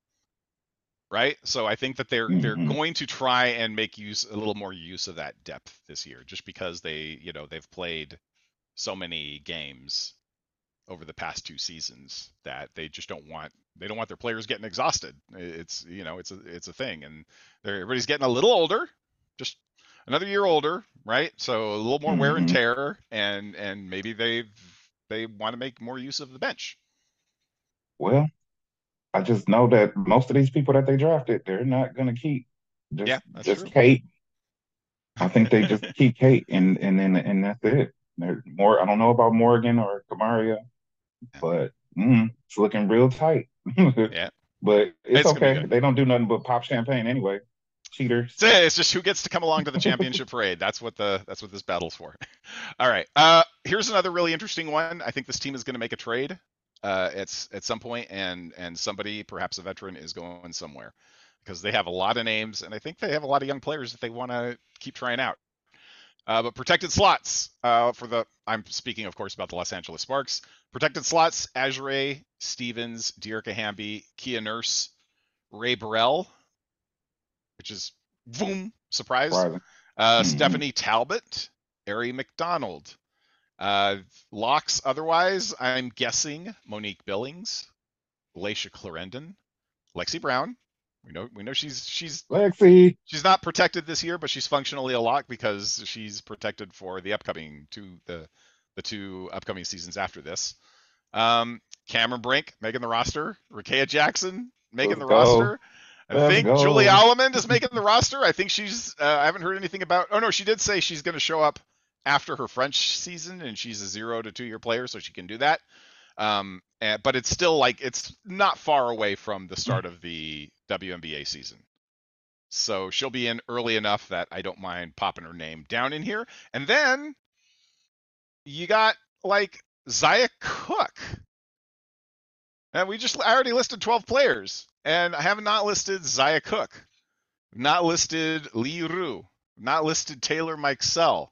[SPEAKER 1] Right? So I think that they're they're
[SPEAKER 5] Mm-hmm.
[SPEAKER 1] going to try and make use a little more use of that depth this year, just because they you know they've played so many games over the past two seasons that they just don't want they don't want their players getting exhausted. It's you know it's a it's a thing, and everybody's getting a little older, just another year older, right? So a little more wear and
[SPEAKER 5] Mm-hmm.
[SPEAKER 1] tear, and and maybe they they want to make more use of the bench.
[SPEAKER 5] Well, I just know that most of these people that they drafted, they're not gonna keep. Just
[SPEAKER 1] Yeah, that's
[SPEAKER 5] just
[SPEAKER 1] true.
[SPEAKER 5] Kate. I think they just keep Kate, and and then and that's it. They're more. I don't know about Morgan or Kamaria,
[SPEAKER 1] Yeah.
[SPEAKER 5] but mm, it's looking real tight.
[SPEAKER 1] Yeah.
[SPEAKER 5] But it's,
[SPEAKER 1] It's gonna be
[SPEAKER 5] okay.
[SPEAKER 1] good.
[SPEAKER 5] They don't do nothing but pop champagne anyway. Cheaters.
[SPEAKER 1] So it's just who gets to come along to the championship parade. That's what the that's what this battle's for. All right. Uh, here's another really interesting one. I think this team is going to make a trade. Uh, it's at some point, and and somebody, perhaps a veteran, is going somewhere because they have a lot of names, and I think they have a lot of young players that they want to keep trying out. Uh, but protected slots uh, for the, I'm speaking, of course, about the Los Angeles Sparks. Protected slots, Azure Stevens, Dearica Hamby, Kia Nurse, Ray Burrell, which is, boom, surprise.
[SPEAKER 5] Surprising.
[SPEAKER 1] Uh,
[SPEAKER 5] Mhm.
[SPEAKER 1] Stephanie Talbot, Ari McDonald. Uh, locks otherwise, I'm guessing Monique Billings, Laisha Clarendon, Lexi Brown. We know we know she's she's
[SPEAKER 5] Lexi.
[SPEAKER 1] she's not protected this year, but she's functionally a lock because she's protected for the upcoming two the the two upcoming seasons after this. Um, Cameron Brink making the roster, Rakea Jackson making
[SPEAKER 5] Let's
[SPEAKER 1] the
[SPEAKER 5] go.
[SPEAKER 1] roster. I
[SPEAKER 5] Let's
[SPEAKER 1] think
[SPEAKER 5] go.
[SPEAKER 1] Julie Allemand is making the roster. I think she's. Uh, I haven't heard anything about. Oh no, she did say she's going to show up after her French season, and she's a zero to two year player, so she can do that. Um, and, but it's still like it's not far away from the start of the W N B A season. So she'll be in early enough that I don't mind popping her name down in here. And then you got like Zaya Cook. And we just I already listed twelve players, and I have not listed Zaya Cook, not listed Lee Ru, not listed Taylor Mikesell.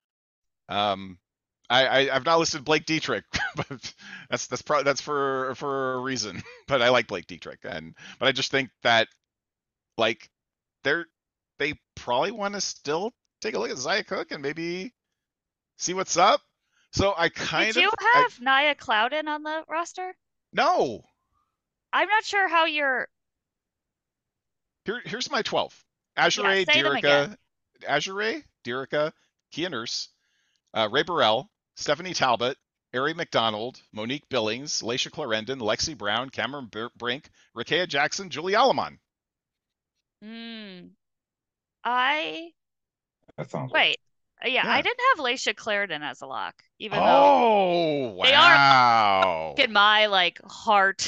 [SPEAKER 1] Um, I, I I've not listed Blake Dietrich, but that's that's probably that's for for a reason. But I like Blake Dietrich, and but I just think that like they're they probably want to still take a look at Zaya Cook and maybe see what's up. So I kind
[SPEAKER 4] Did you
[SPEAKER 1] of I-
[SPEAKER 4] have Nia Clouden on the roster?
[SPEAKER 1] no.
[SPEAKER 4] I'm not sure how you're.
[SPEAKER 1] Here, here's my twelve. Azure,
[SPEAKER 4] Yeah, say them
[SPEAKER 1] Dearica,
[SPEAKER 4] again.
[SPEAKER 1] Azure, Dearica, Kia Nurse, uh, Ray Burrell, Stephanie Talbot, Ari McDonald, Monique Billings, Laisha Clarendon, Lexi Brown, Cameron Br- Brink, Rakea Jackson, Julie Allemand.
[SPEAKER 4] Hmm. I
[SPEAKER 5] That sounds
[SPEAKER 4] wait. Uh, Yeah, I
[SPEAKER 1] Yeah.
[SPEAKER 4] didn't have Laisha Clarendon as a lock, even though
[SPEAKER 1] Oh,
[SPEAKER 4] They are
[SPEAKER 1] wow.
[SPEAKER 4] in my like heart.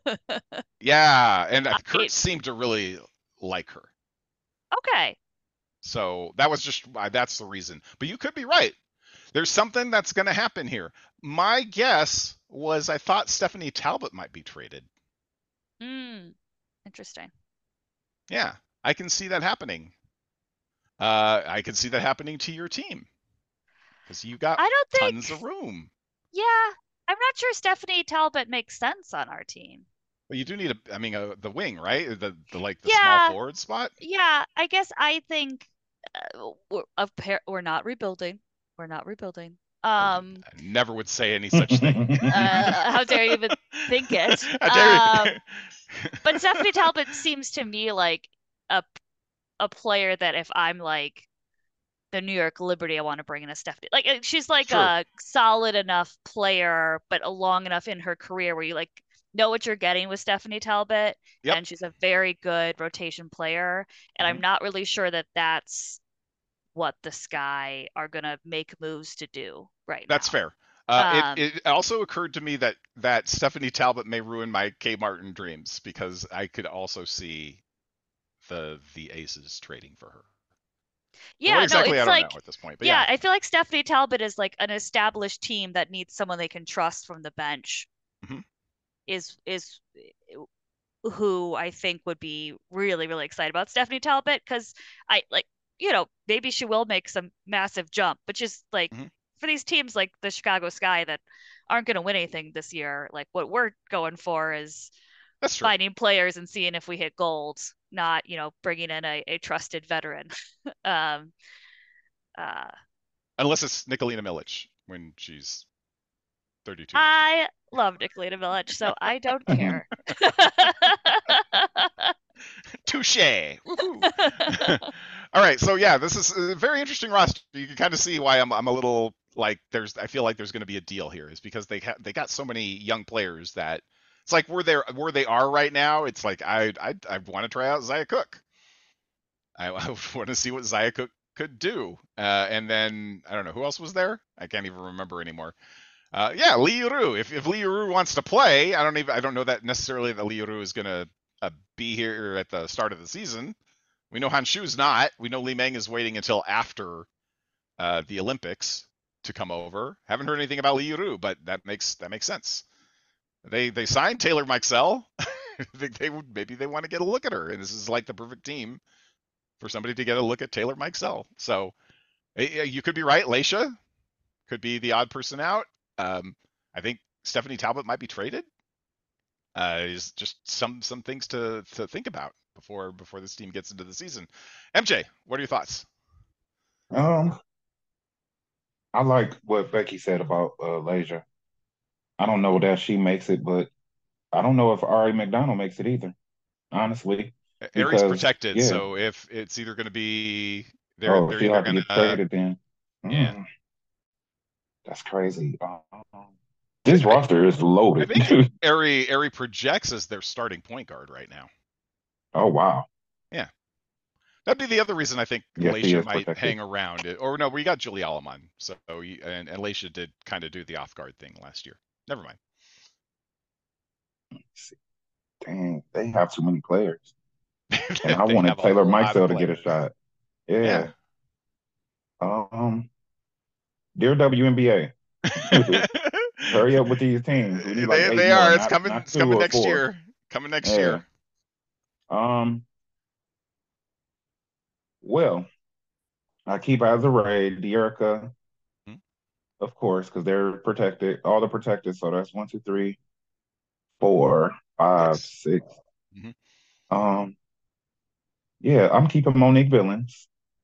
[SPEAKER 1] Yeah, and uh,
[SPEAKER 4] I-
[SPEAKER 1] Kurt seemed to really like her.
[SPEAKER 4] Okay.
[SPEAKER 1] So that was just uh, that's the reason. But you could be right. There's something that's going to happen here. My guess was I thought Stephanie Talbot might be traded.
[SPEAKER 4] Hmm. Interesting.
[SPEAKER 1] Yeah, I can see that happening. Uh, I can see that happening to your team because you got
[SPEAKER 4] I don't think.
[SPEAKER 1] tons of room.
[SPEAKER 4] Yeah, I'm not sure Stephanie Talbot makes sense on our team.
[SPEAKER 1] But you do need a, I mean, uh, the wing, right? The, the like the
[SPEAKER 4] Yeah.
[SPEAKER 1] small forward spot.
[SPEAKER 4] Yeah, I guess I think uh, we're, of pair, we're not rebuilding. We're not rebuilding. Um,
[SPEAKER 1] I never would say any such thing.
[SPEAKER 4] uh, how dare you even think it?
[SPEAKER 1] How dare you?
[SPEAKER 4] Um, but Stephanie Talbot seems to me like a a player that if I'm like the New York Liberty, I want to bring in a Stephanie. Like uh, she's like
[SPEAKER 1] Sure.
[SPEAKER 4] a solid enough player, but a long enough in her career where you like know what you're getting with Stephanie Talbot,
[SPEAKER 1] Yep.
[SPEAKER 4] and she's a very good rotation player. And I'm
[SPEAKER 1] Mhm.
[SPEAKER 4] not really sure that that's what the Sky are gonna make moves to do right
[SPEAKER 1] That's
[SPEAKER 4] now.
[SPEAKER 1] fair. Uh,
[SPEAKER 4] Um,
[SPEAKER 1] it, it also occurred to me that that Stephanie Talbot may ruin my K Martin dreams because I could also see the the Aces trading for her.
[SPEAKER 4] Yeah,
[SPEAKER 1] What
[SPEAKER 4] no,
[SPEAKER 1] exactly
[SPEAKER 4] it's
[SPEAKER 1] I don't
[SPEAKER 4] like
[SPEAKER 1] know at this point, but
[SPEAKER 4] yeah,
[SPEAKER 1] yeah,
[SPEAKER 4] I feel like Stephanie Talbot is like an established team that needs someone they can trust from the bench.
[SPEAKER 1] Mhm.
[SPEAKER 4] Is is who I think would be really really excited about Stephanie Talbot because I like you know maybe she will make some massive jump, but just like
[SPEAKER 1] Mhm.
[SPEAKER 4] for these teams like the Chicago Sky that aren't going to win anything this year, like what we're going for is
[SPEAKER 1] that's true.
[SPEAKER 4] finding players and seeing if we hit gold, not you know bringing in a, a trusted veteran. um, uh,
[SPEAKER 1] Unless it's Nicolina Milic when she's thirty-two.
[SPEAKER 4] I love Nicolina Milic, so I don't care.
[SPEAKER 1] Touche. Woohoo. All right, so yeah, this is a very interesting roster. You can kind of see why I'm I'm a little like there's I feel like there's going to be a deal here is because they ha- they got so many young players that it's like where they're where they are right now. It's like I I I want to try out Zaya Cook. I, I want to see what Zaya Cook could do. Uh, and then I don't know who else was there. I can't even remember anymore. Uh, yeah, Lee Ru. If if Lee Ru wants to play, I don't even I don't know that necessarily that Lee Ru is gonna uh, be here at the start of the season. We know Hanshu's not. We know Li Meng is waiting until after uh, the Olympics to come over. Haven't heard anything about Lee Ru, but that makes that makes sense. They they signed Taylor Mikesell. I think they would maybe they want to get a look at her, and this is like the perfect team for somebody to get a look at Taylor Mikesell. So Eh, You could be right. Leisha could be the odd person out. Um, I think Stephanie Talbot might be traded. Uh, is just some some things to to think about before before this team gets into the season. M J, what are your thoughts?
[SPEAKER 5] Um, I like what Becky said about uh Leisure. I don't know that she makes it, but I don't know if Ari McDonald makes it either, honestly.
[SPEAKER 1] Aries
[SPEAKER 5] Because
[SPEAKER 1] protected,
[SPEAKER 5] yeah,
[SPEAKER 1] so if it's either going to be they're
[SPEAKER 5] oh,
[SPEAKER 1] they're
[SPEAKER 5] she'll
[SPEAKER 1] either
[SPEAKER 5] have to
[SPEAKER 1] going
[SPEAKER 5] get
[SPEAKER 1] to
[SPEAKER 5] traded then.
[SPEAKER 1] yeah.
[SPEAKER 5] Mm, that's crazy. Um, this
[SPEAKER 1] I,
[SPEAKER 5] roster is
[SPEAKER 1] I
[SPEAKER 5] loaded.
[SPEAKER 1] think Ari Ari projects as their starting point guard right now.
[SPEAKER 5] Oh wow.
[SPEAKER 1] Yeah, that'd be the other reason I think
[SPEAKER 5] Yes, he
[SPEAKER 1] Leisha
[SPEAKER 5] is
[SPEAKER 1] might
[SPEAKER 5] protected.
[SPEAKER 1] hang around. It. Or no, we got Julie Alaman, so and, and Leisha did kind of do the off guard thing last year. Never mind.
[SPEAKER 5] Dang, they have too many players. And I
[SPEAKER 1] They
[SPEAKER 5] wanted
[SPEAKER 1] have a
[SPEAKER 5] Taylor
[SPEAKER 1] lot of
[SPEAKER 5] Mikesell to get a
[SPEAKER 1] players.
[SPEAKER 5] shot.
[SPEAKER 1] Yeah.
[SPEAKER 5] Yeah. Um, dear W N B A, hurry up with these teams. We need like
[SPEAKER 1] they
[SPEAKER 5] eight
[SPEAKER 1] they
[SPEAKER 5] more,
[SPEAKER 1] are. It's
[SPEAKER 5] not
[SPEAKER 1] coming.
[SPEAKER 5] not
[SPEAKER 1] It's
[SPEAKER 5] two
[SPEAKER 1] coming
[SPEAKER 5] or
[SPEAKER 1] next
[SPEAKER 5] four.
[SPEAKER 1] year. Coming next
[SPEAKER 5] Yeah.
[SPEAKER 1] year.
[SPEAKER 5] Um, well, I keep Azare, Dearica,
[SPEAKER 1] Hmm?
[SPEAKER 5] of course, because they're protected. All the protected. So that's one, two, three, four, five,
[SPEAKER 1] Six.
[SPEAKER 5] six.
[SPEAKER 1] Mhm.
[SPEAKER 5] Um, yeah, I'm keeping Monique Billings.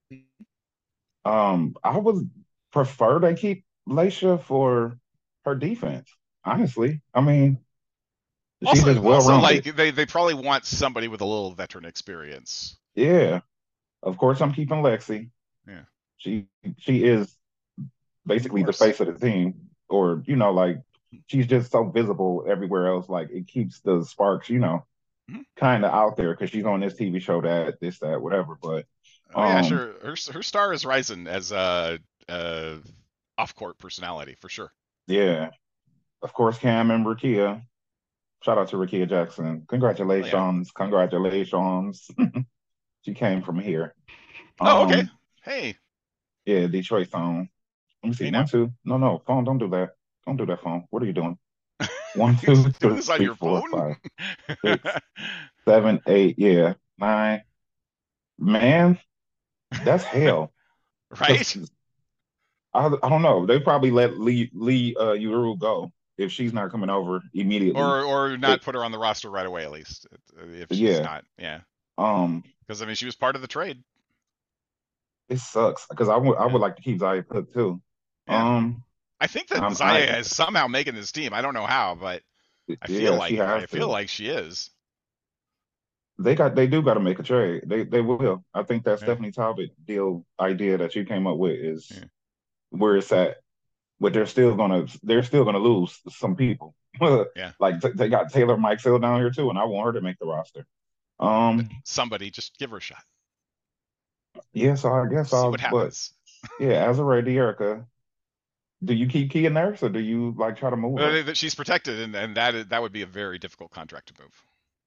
[SPEAKER 5] Um, I would prefer they keep Leisha for her defense. Honestly, I mean, she's
[SPEAKER 1] Also,
[SPEAKER 5] just well
[SPEAKER 1] also like
[SPEAKER 5] rounded.
[SPEAKER 1] they they probably want somebody with a little veteran experience.
[SPEAKER 5] Yeah, of course I'm keeping Lexi.
[SPEAKER 1] Yeah.
[SPEAKER 5] She she is
[SPEAKER 1] Of
[SPEAKER 5] basically the
[SPEAKER 1] course.
[SPEAKER 5] face of the team, or you know, like she's just so visible everywhere else. Like it keeps the sparks, you know,
[SPEAKER 1] Mhm.
[SPEAKER 5] kind of out there because she's on this T V show, that this that whatever. But
[SPEAKER 1] Oh yeah,
[SPEAKER 5] um,
[SPEAKER 1] sure. Her her star is rising as a, a off court personality for sure.
[SPEAKER 5] yeah, of course Cam and Rakia. Shout out to Rakia Jackson.
[SPEAKER 1] Oh yeah.
[SPEAKER 5] Congratulations, congratulations. She came from here.
[SPEAKER 1] Oh okay.
[SPEAKER 5] Um,
[SPEAKER 1] Hey,
[SPEAKER 5] yeah, Detroit phone. Let me see.
[SPEAKER 1] hey
[SPEAKER 5] One,
[SPEAKER 1] now.
[SPEAKER 5] two. No, no, phone. Don't do that. Don't do that, phone. What are you doing? One, two,
[SPEAKER 1] Doing this on
[SPEAKER 5] three,
[SPEAKER 1] your
[SPEAKER 5] four,
[SPEAKER 1] phone?
[SPEAKER 5] five, six, seven, eight. Yeah, nine. Man, that's hell. Because
[SPEAKER 1] Right?
[SPEAKER 5] I, I don't know. They probably let Lee Lee uh Uru go if she's not coming over immediately.
[SPEAKER 1] Or or
[SPEAKER 5] It,
[SPEAKER 1] not put her on the roster right away at least if she's
[SPEAKER 5] yeah.
[SPEAKER 1] not. Yeah.
[SPEAKER 5] Um,
[SPEAKER 1] Because I mean she was part of the trade.
[SPEAKER 5] it sucks because I would I
[SPEAKER 1] Yeah.
[SPEAKER 5] would like to keep Zaya Cook too.
[SPEAKER 1] Yeah.
[SPEAKER 5] Um,
[SPEAKER 1] I think that
[SPEAKER 5] um, I
[SPEAKER 1] Zaya is somehow making this team. I don't know how, but I feel
[SPEAKER 5] yeah, she
[SPEAKER 1] like I
[SPEAKER 5] has
[SPEAKER 1] feel
[SPEAKER 5] to.
[SPEAKER 1] like she is.
[SPEAKER 5] They got they do got to make a trade. They they will. I think that
[SPEAKER 1] Yeah.
[SPEAKER 5] Stephanie Talbot deal idea that you came up with is
[SPEAKER 1] Yeah.
[SPEAKER 5] where it's at. But they're still gonna they're still gonna lose some people.
[SPEAKER 1] Yeah.
[SPEAKER 5] Like t- they got Taylor Mikesell down here too, and I want her to make the roster. Um,
[SPEAKER 1] Somebody just give her a shot.
[SPEAKER 5] yeah, so I guess
[SPEAKER 1] See
[SPEAKER 5] I'll
[SPEAKER 1] what
[SPEAKER 5] but
[SPEAKER 1] happens.
[SPEAKER 5] yeah, as a Ray Erica, do you keep Kia Nurse or do you like try to move her?
[SPEAKER 1] Uh, that she's protected, and, and that is, that would be a very difficult contract to move.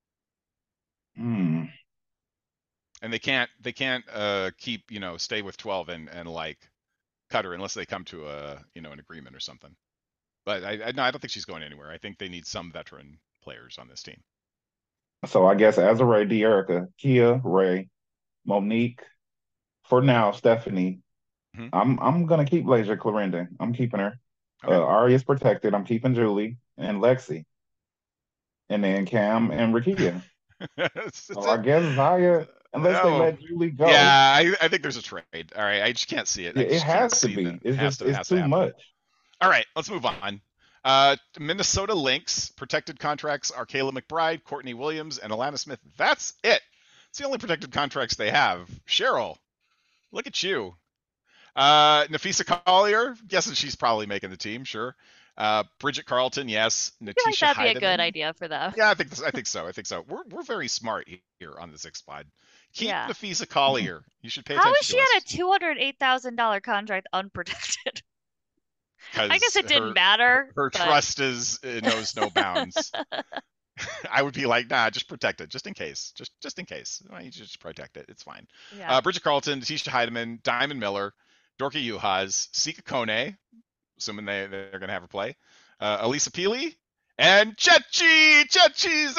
[SPEAKER 5] Hmm.
[SPEAKER 1] And they can't they can't uh, keep you know stay with twelve and and like cut her unless they come to a you know an agreement or something. But I, I no, I don't think she's going anywhere. I think they need some veteran players on this team.
[SPEAKER 5] So I guess as a Ray Erica, Kia, Ray, Monique, for now, Stephanie.
[SPEAKER 1] Hmm.
[SPEAKER 5] I'm I'm gonna keep Lasia Clarendon. I'm keeping her.
[SPEAKER 1] Okay.
[SPEAKER 5] Uh, Ari is protected. I'm keeping Julie and Lexi, and then Cam and Rakia.
[SPEAKER 1] that's,
[SPEAKER 5] So
[SPEAKER 1] that's
[SPEAKER 5] I
[SPEAKER 1] it.
[SPEAKER 5] guess Zaya, unless they
[SPEAKER 1] Oh,
[SPEAKER 5] let Julie go,
[SPEAKER 1] yeah. I, I think there's a trade. All right. I just can't see it. I
[SPEAKER 5] yeah, it
[SPEAKER 1] just can't
[SPEAKER 5] has to
[SPEAKER 1] see that.
[SPEAKER 5] be. It's
[SPEAKER 1] Has
[SPEAKER 5] just
[SPEAKER 1] to
[SPEAKER 5] it's
[SPEAKER 1] has to
[SPEAKER 5] too
[SPEAKER 1] happen.
[SPEAKER 5] much.
[SPEAKER 1] All right. Let's move on. Uh, Minnesota Lynx protected contracts are Kayla McBride, Courtney Williams, and Alana Smith. That's it. It's the only protected contracts they have. Cheryl, look at you. Uh, Nafisa Collier, guessing she's probably making the team. Sure. Uh, Bridget Carlton, yes.
[SPEAKER 4] I feel like
[SPEAKER 1] Natisha
[SPEAKER 4] that'd be a good
[SPEAKER 1] Heidemann.
[SPEAKER 4] idea for them.
[SPEAKER 1] Yeah, I think I think so. I think so. We're we're very smart here on the Six Pod. Keep
[SPEAKER 4] Yeah.
[SPEAKER 1] Nafisa Collier. You should pay
[SPEAKER 4] How
[SPEAKER 1] attention
[SPEAKER 4] is she
[SPEAKER 1] to
[SPEAKER 4] at a
[SPEAKER 1] us.
[SPEAKER 4] two hundred eight thousand dollar contract unprotected? I guess it
[SPEAKER 1] Her,
[SPEAKER 4] didn't matter.
[SPEAKER 1] her
[SPEAKER 4] but...
[SPEAKER 1] trust is uh, knows no bounds. I would be like, nah, just protect it, just in case, just just in case. Why don't you just protect it? It's fine.
[SPEAKER 4] Yeah.
[SPEAKER 1] Uh, Bridget Carlton, Tisha Heidemann, Diamond Miller, Dorky Uhas, Sika Kone, assuming they they're gonna have her play, uh, Elisa Peely, and Chechi, Chechi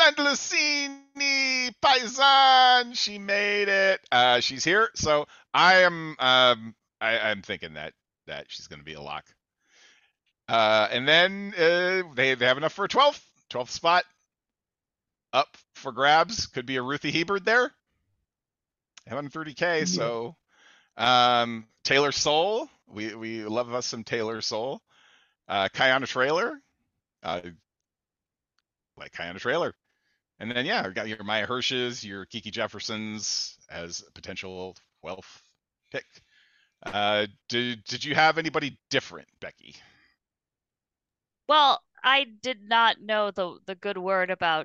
[SPEAKER 1] Zandlesini Paisan. She made it. Uh, she's here. So I am um, I, I'm thinking that that she's going to be a lock. Uh, and then uh, they they have enough for a twelfth, twelfth spot up for grabs. Could be a Ruthie Hebert there. one hundred thirty K.
[SPEAKER 5] Yeah.
[SPEAKER 1] So um, Taylor Soul. We we love us some Taylor Soul. Uh, Kiana Trailer. Uh, like Kiana Trailer. And then yeah, we got your Maya Hirsches, your Kiki Jeffersons as a potential twelfth pick. Uh, did did you have anybody different, Becky?
[SPEAKER 4] Well, I did not know the the good word about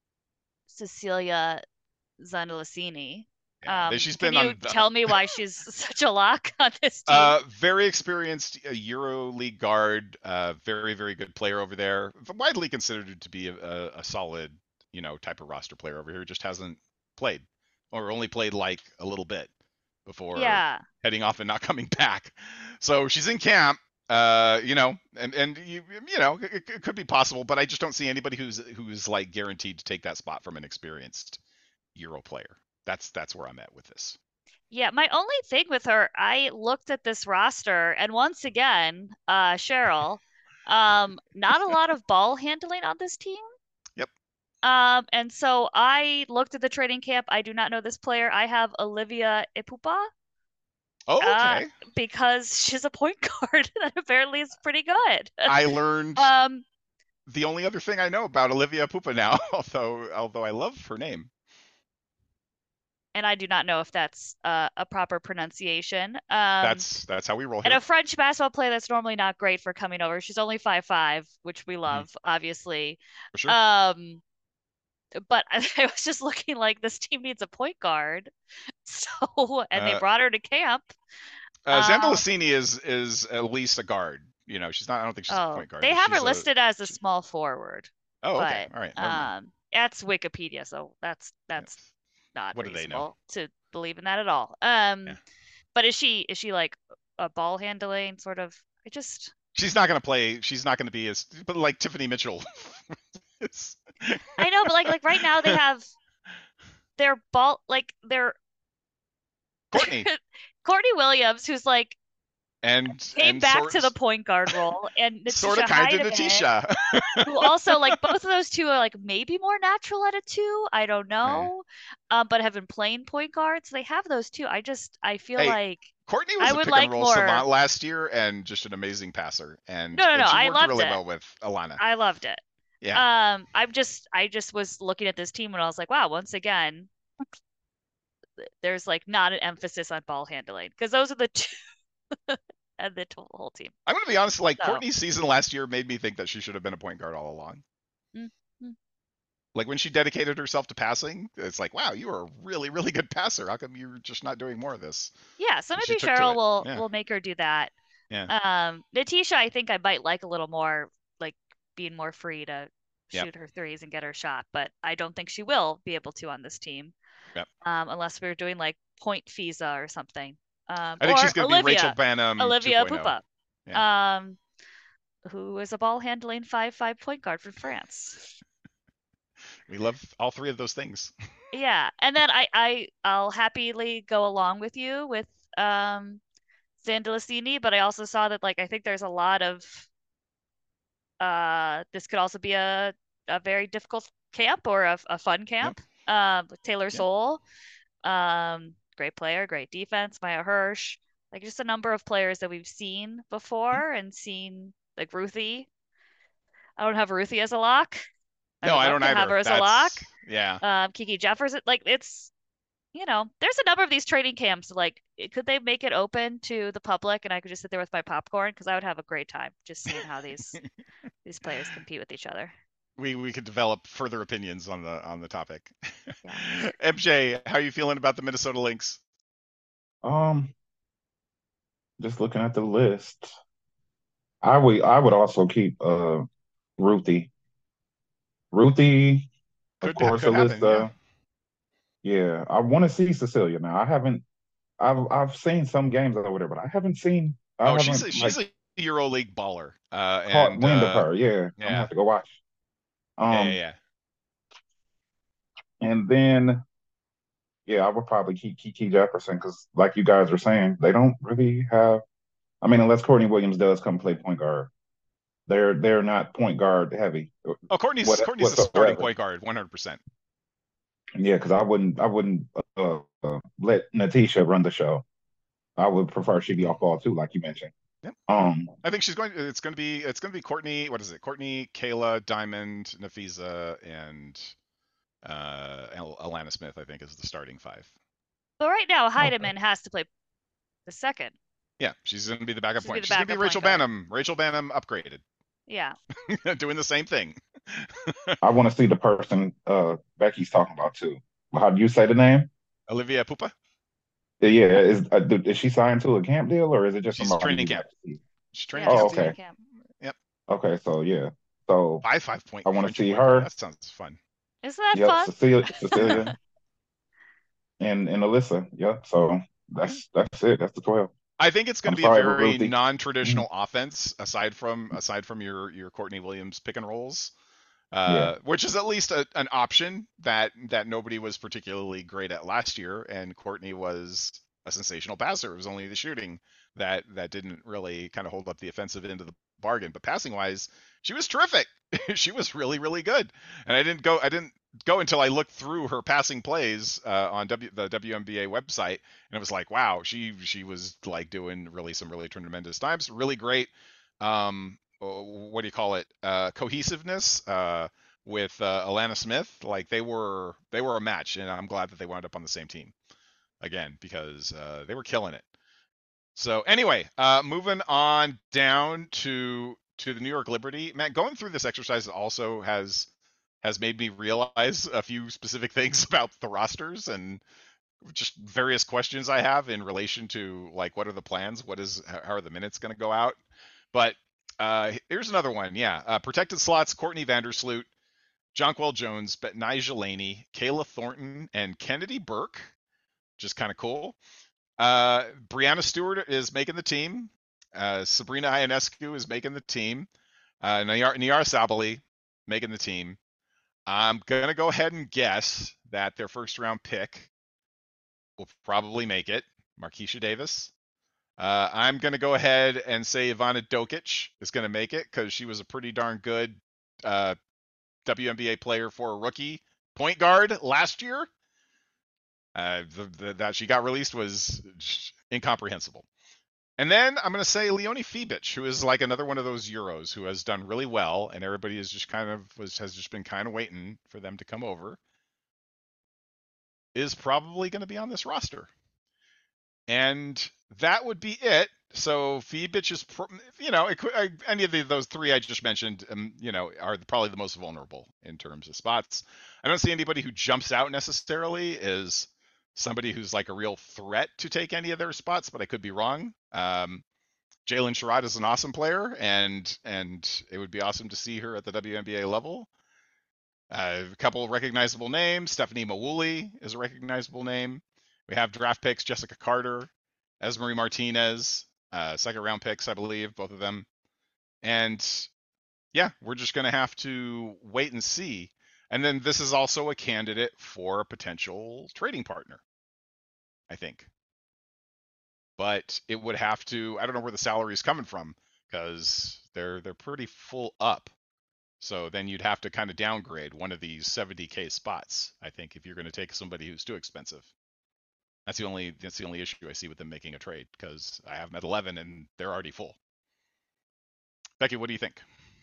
[SPEAKER 4] Cecilia Zandalicini.
[SPEAKER 1] Yeah,
[SPEAKER 4] Um,
[SPEAKER 1] she's
[SPEAKER 4] can
[SPEAKER 1] been
[SPEAKER 4] you
[SPEAKER 1] on the,
[SPEAKER 4] tell me why she's such a lock on this team?
[SPEAKER 1] uh, very experienced uh, Euro League guard, uh, very very good player over there, widely considered to be a, a, a solid, you know, type of roster player over here. Just hasn't played, or only played like a little bit before
[SPEAKER 4] Yeah.
[SPEAKER 1] heading off and not coming back. So she's in camp, uh, you know, and and you you know it, it could be possible, but I just don't see anybody who's who's like guaranteed to take that spot from an experienced Euro player. That's that's where I'm at with this.
[SPEAKER 4] Yeah, my only thing with her, I looked at this roster, and once again, uh, Cheryl, um, not a lot of ball handling on this team.
[SPEAKER 1] Yep.
[SPEAKER 4] Um, and so I looked at the training camp. I do not know this player. I have Olivia Ipupa.
[SPEAKER 1] Oh,
[SPEAKER 4] Uh,
[SPEAKER 1] okay.
[SPEAKER 4] because she's a point guard that apparently is pretty good.
[SPEAKER 1] I learned
[SPEAKER 4] Um,
[SPEAKER 1] the only other thing I know about Olivia Pupa now, although although I love her name.
[SPEAKER 4] and I do not know if that's uh, a proper pronunciation. Um,
[SPEAKER 1] That's that's how we roll
[SPEAKER 4] and
[SPEAKER 1] here.
[SPEAKER 4] a French basketball player that's normally not great for coming over. She's only five five, which we love, obviously.
[SPEAKER 1] For sure.
[SPEAKER 4] Um, but I, I was just looking like this team needs a point guard. So, and they
[SPEAKER 1] Uh,
[SPEAKER 4] brought her to camp.
[SPEAKER 1] Uh,
[SPEAKER 4] Um,
[SPEAKER 1] Zandalicini is is at least a guard. You know, she's not. I don't think she's a
[SPEAKER 4] oh,
[SPEAKER 1] point guard.
[SPEAKER 4] they
[SPEAKER 1] but
[SPEAKER 4] have her
[SPEAKER 1] she's a-
[SPEAKER 4] listed as a small forward,
[SPEAKER 1] Oh, okay.
[SPEAKER 4] but
[SPEAKER 1] All right. Never mind.
[SPEAKER 4] um, that's Wikipedia, so that's that's
[SPEAKER 1] Yes.
[SPEAKER 4] not
[SPEAKER 1] What do they know?
[SPEAKER 4] reasonable to believe in that at all. Um,
[SPEAKER 1] Yeah.
[SPEAKER 4] but is she is she like a ball handling sort of? I just
[SPEAKER 1] She's not going to play. She's not going to be as. But like Tiffany Mitchell. It's-
[SPEAKER 4] I know, but like like right now they have their ball like their
[SPEAKER 1] Courtney
[SPEAKER 4] Courtney Williams, who's like
[SPEAKER 1] and
[SPEAKER 4] came
[SPEAKER 1] and
[SPEAKER 4] back
[SPEAKER 1] sort,
[SPEAKER 4] to the point guard role, and
[SPEAKER 1] sort of
[SPEAKER 4] Natisha
[SPEAKER 1] kind of
[SPEAKER 4] Hiedeman,
[SPEAKER 1] Natisha.
[SPEAKER 4] who also like both of those two are like maybe more natural at a two. I don't know, um, but have been playing point guard, so they have those two. I just I feel
[SPEAKER 1] Hey,
[SPEAKER 4] like
[SPEAKER 1] Courtney was
[SPEAKER 4] I
[SPEAKER 1] a
[SPEAKER 4] would
[SPEAKER 1] pick
[SPEAKER 4] like
[SPEAKER 1] and roll
[SPEAKER 4] more-
[SPEAKER 1] savant last year and just an amazing passer. And,
[SPEAKER 4] No, no,
[SPEAKER 1] and
[SPEAKER 4] no,
[SPEAKER 1] she
[SPEAKER 4] I
[SPEAKER 1] worked
[SPEAKER 4] loved
[SPEAKER 1] really
[SPEAKER 4] it.
[SPEAKER 1] well with Alana.
[SPEAKER 4] I loved it.
[SPEAKER 1] Yeah.
[SPEAKER 4] Um, I'm just I just was looking at this team and I was like, wow, once again, there's like not an emphasis on ball handling because those are the two and the to- whole team.
[SPEAKER 1] I'm going to be honest. Like
[SPEAKER 4] So-
[SPEAKER 1] Courtney's season last year made me think that she should have been a point guard all along.
[SPEAKER 4] Mm-hmm.
[SPEAKER 1] Like when she dedicated herself to passing, it's like, wow, you are a really, really good passer. How come you're just not doing more of this?
[SPEAKER 4] Yeah, so
[SPEAKER 1] And she
[SPEAKER 4] maybe
[SPEAKER 1] took to
[SPEAKER 4] Cheryl
[SPEAKER 1] it.
[SPEAKER 4] will
[SPEAKER 1] Yeah.
[SPEAKER 4] will make her do that.
[SPEAKER 1] Yeah.
[SPEAKER 4] Um, Natisha, I think I might like a little more, like being more free to
[SPEAKER 1] Yep.
[SPEAKER 4] shoot her threes and get her shot, but I don't think she will be able to on this team.
[SPEAKER 1] Yep.
[SPEAKER 4] Um, unless we're doing like Point Fiza or something. Um,
[SPEAKER 1] I think
[SPEAKER 4] or
[SPEAKER 1] she's going to be
[SPEAKER 4] Olivia,
[SPEAKER 1] Rachel Banham.
[SPEAKER 4] Olivia
[SPEAKER 1] 2.0.
[SPEAKER 4] Pupa, um, who is a ball handling five five point guard from France.
[SPEAKER 1] We love all three of those things.
[SPEAKER 4] Yeah, and then I I I'll happily go along with you with um Zandalicini, but I also saw that like I think there's a lot of uh this could also be a a very difficult camp or a, a fun camp. Um, with Taylor Soul, um, great player, great defense. Maya Hirsch, like just a number of players that we've seen before and seen like Ruthie. I don't have Ruthie as a lock.
[SPEAKER 1] No,
[SPEAKER 4] would
[SPEAKER 1] I
[SPEAKER 4] love
[SPEAKER 1] don't
[SPEAKER 4] to have
[SPEAKER 1] either.
[SPEAKER 4] her as a
[SPEAKER 1] That's-
[SPEAKER 4] lock.
[SPEAKER 1] Yeah.
[SPEAKER 4] Um, Kiki Jefferson, like it's, you know, there's a number of these training camps. Like, could they make it open to the public and I could just sit there with my popcorn? Because I would have a great time just seeing how these these players compete with each other.
[SPEAKER 1] We we could develop further opinions on the on the topic.
[SPEAKER 4] Yeah.
[SPEAKER 1] M J, how are you feeling about the Minnesota Lynx?
[SPEAKER 5] Um, just looking at the list, I would I would also keep uh Ruthie. Ruthie, of
[SPEAKER 1] Could ha-
[SPEAKER 5] course,
[SPEAKER 1] could happen,
[SPEAKER 5] Alyssa. Yeah, I want to see Cecilia now. I haven't. I've I've seen some games over there, but I haven't seen. I
[SPEAKER 1] Oh,
[SPEAKER 5] haven't
[SPEAKER 1] she's a, she's
[SPEAKER 5] like
[SPEAKER 1] a Euro League baller. Uh,
[SPEAKER 5] caught
[SPEAKER 1] and
[SPEAKER 5] wind
[SPEAKER 1] uh,
[SPEAKER 5] of her. Yeah, I'm
[SPEAKER 1] yeah.
[SPEAKER 5] gonna have to go watch. Um,
[SPEAKER 1] yeah, yeah, yeah.
[SPEAKER 5] and then Yeah, I would probably keep Kiki Jefferson because, like you guys are saying, they don't really have. I mean, unless Courtney Williams does come play point guard, they're they're not point guard heavy,
[SPEAKER 1] Oh, Courtney's
[SPEAKER 5] what
[SPEAKER 1] Courtney's a starting
[SPEAKER 5] whatsoever.
[SPEAKER 1] point guard, one hundred percent.
[SPEAKER 5] Yeah, because I wouldn't I wouldn't uh, uh, let Natisha run the show. I would prefer she be off ball too, like you mentioned.
[SPEAKER 1] Yep.
[SPEAKER 5] Um,
[SPEAKER 1] I think she's going. It's going to be. It's going to be Courtney. What is it? Courtney, Kayla, Diamond, Nafisa, and uh, Al- Alana Smith. I think is the starting five.
[SPEAKER 4] But right now,
[SPEAKER 5] okay.
[SPEAKER 4] Heidemann has to play the second.
[SPEAKER 1] Yeah, she's going to be the backup
[SPEAKER 4] She's gonna be
[SPEAKER 1] point.
[SPEAKER 4] the
[SPEAKER 1] She's going to be
[SPEAKER 4] backup
[SPEAKER 1] Rachel
[SPEAKER 4] point guard.
[SPEAKER 1] Banham. Rachel Banham upgraded,
[SPEAKER 4] Yeah.
[SPEAKER 1] doing the same thing.
[SPEAKER 5] I want to see the person uh Becky's talking about too. How do you say the name?
[SPEAKER 1] Olivia Pupa.
[SPEAKER 5] Yeah, is uh, is she signed to a camp deal or is it just
[SPEAKER 1] She's
[SPEAKER 5] somebody
[SPEAKER 1] training
[SPEAKER 5] you
[SPEAKER 1] camp.
[SPEAKER 5] like to see?
[SPEAKER 1] She's training
[SPEAKER 4] Yeah,
[SPEAKER 5] Oh,
[SPEAKER 1] camp.
[SPEAKER 4] she's training
[SPEAKER 5] okay.
[SPEAKER 4] camp.
[SPEAKER 1] Yep.
[SPEAKER 5] Okay, so yeah, so
[SPEAKER 1] Five five point.
[SPEAKER 5] I want to
[SPEAKER 1] French
[SPEAKER 5] see
[SPEAKER 1] point guard.
[SPEAKER 5] her.
[SPEAKER 1] That sounds fun.
[SPEAKER 4] Isn't that
[SPEAKER 5] Yep,
[SPEAKER 4] fun?
[SPEAKER 5] Cecilia, Cecilia, and and Alyssa. Yep. So that's that's it. That's the twelve.
[SPEAKER 1] I think it's going
[SPEAKER 5] I'm
[SPEAKER 1] to be a
[SPEAKER 5] sorry,
[SPEAKER 1] very
[SPEAKER 5] Ruthie.
[SPEAKER 1] non-traditional offense, aside from aside from your your Courtney Williams pick and rolls, uh,
[SPEAKER 5] Yeah,
[SPEAKER 1] which is at least a, an option that that nobody was particularly great at last year, and Courtney was a sensational passer. It was only the shooting that that didn't really kind of hold up the offensive end of the bargain. But passing wise, she was terrific. She was really really good, and I didn't go I didn't go until I looked through her passing plays uh, on w, the W N B A website, and it was like, wow, she she was like doing really some really tremendous times, really great. Um, oh, what do you call it? Uh, cohesiveness uh, with uh, Alana Smith. Like they were they were a match, and I'm glad that they wound up on the same team again because uh, they were killing it. So anyway, uh, moving on down to to the New York Liberty. Matt, going through this exercise also has has made me realize a few specific things about the rosters and just various questions I have in relation to like what are the plans, what is how are the minutes going to go out. But uh, here's another one. Yeah, uh, protected slots: Courtney Vandersloot, Jonquel Jones, Betnijah Laney, Kayla Thornton, and Kennedy Burke. Just kind of cool. Uh, Brianna Stewart is making the team. Uh, Sabrina Ionescu is making the team. Uh, Nayar, Niyara Sabali making the team. I'm going to go ahead and guess that their first round pick will probably make it, Markeisha Davis. Uh, I'm going to go ahead and say Ivana Dokic is going to make it because she was a pretty darn good uh, W N B A player for a rookie point guard last year. Uh, the, the, that she got released was incomprehensible. And then I'm going to say Leonie Fibic, who is like another one of those Euros who has done really well, and everybody is just kind of was has just been kind of waiting for them to come over, is probably going to be on this roster. And that would be it. So Fibic is, you know, it, any of the, those three I just mentioned, um, you know, are probably the most vulnerable in terms of spots. I don't see anybody who jumps out necessarily as somebody who's like a real threat to take any of their spots, but I could be wrong. Um, Jalen Sherrod is an awesome player, and and it would be awesome to see her at the W N B A level. Uh, a couple of recognizable names. Stephanie Mawuli is a recognizable name. We have draft picks: Jessica Carter, Esmery Martinez, uh, second round picks, I believe, both of them. And yeah, we're just going to have to wait and see. And then this is also a candidate for a potential trading partner, I think. But it would have to, I don't know where the salary is coming from because they're they're pretty full up. So then you'd have to kind of downgrade one of these seventy K spots, I think, if you're going to take somebody who's too expensive. That's the only that's the only issue I see with them making a trade because I have them at eleven and they're already full. Becky, what do you think?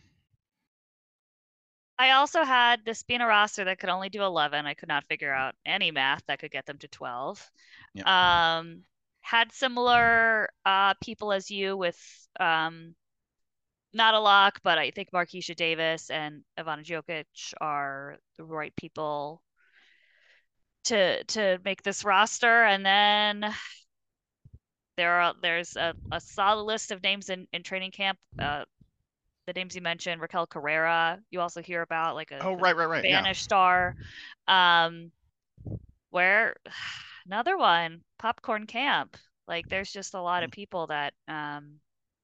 [SPEAKER 4] I also had this being a roster that could only do eleven. I could not figure out any math that could get them to twelve.
[SPEAKER 1] Yep.
[SPEAKER 4] Um, had similar uh, people as you with um, not a lock, but I think Markeisha Davis and Ivana Jokic are the right people to to make this roster. And then there are there's a, a solid list of names in, in training camp. Uh, the names you mentioned, Raquel Carrera, you also hear about like a
[SPEAKER 1] oh, right, right, right.
[SPEAKER 4] Spanish
[SPEAKER 1] Yeah.
[SPEAKER 4] star. Um, where another one, Popcorn Camp. Like there's just a lot of people that um,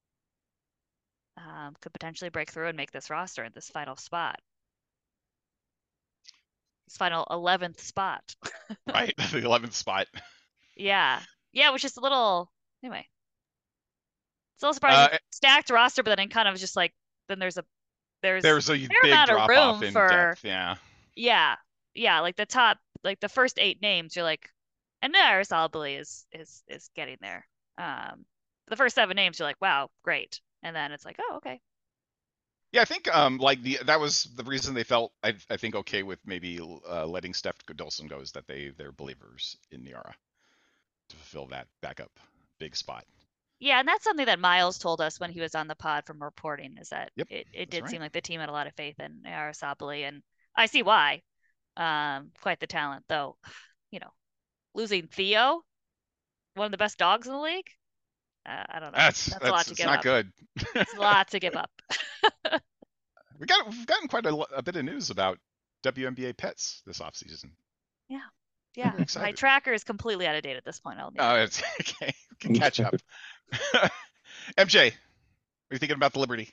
[SPEAKER 4] um, could potentially break through and make this roster at this final spot. his final eleventh spot.
[SPEAKER 1] Right, the eleventh spot.
[SPEAKER 4] Yeah. Yeah, which is a little anyway. It's a little surprising.
[SPEAKER 1] Uh,
[SPEAKER 4] Stacked roster, but then kind of just like then there's a there's
[SPEAKER 1] there's a
[SPEAKER 4] a fair
[SPEAKER 1] big
[SPEAKER 4] amount of
[SPEAKER 1] drop off
[SPEAKER 4] room
[SPEAKER 1] in
[SPEAKER 4] for
[SPEAKER 1] depth. Yeah.
[SPEAKER 4] yeah. Yeah, like the top like the first eight names, you're like and Arasabali is is is getting there. Um the first seven names, you're like, wow, great. And then it's like, oh, okay.
[SPEAKER 1] Yeah, I think um like the that was the reason they felt I I think okay with maybe uh, letting Steph Godolson go is that they they're believers in Niara to fulfill that backup big spot.
[SPEAKER 4] Yeah, and that's something that Miles told us when he was on the pod from reporting is that
[SPEAKER 1] Yep,
[SPEAKER 4] it, it
[SPEAKER 1] that's
[SPEAKER 4] did
[SPEAKER 1] right.
[SPEAKER 4] seem like the team had a lot of faith in Arasabali, and I see why. Um, quite the talent, though. You know, losing Theo, one of the best dogs in the league. Uh, I don't know.
[SPEAKER 1] That's
[SPEAKER 4] That's a
[SPEAKER 1] that's
[SPEAKER 4] lot to
[SPEAKER 1] it's
[SPEAKER 4] give
[SPEAKER 1] not
[SPEAKER 4] up.
[SPEAKER 1] good.
[SPEAKER 4] It's a lot to give up.
[SPEAKER 1] we got we've gotten quite a, lo- a bit of news about W N B A pets this offseason.
[SPEAKER 4] Yeah, yeah.
[SPEAKER 1] Very
[SPEAKER 4] My
[SPEAKER 1] excited.
[SPEAKER 4] tracker is completely out of date at this point. I'll
[SPEAKER 1] Oh,
[SPEAKER 4] admit.
[SPEAKER 1] it's okay. We can catch up. M J, what are you thinking about the Liberty?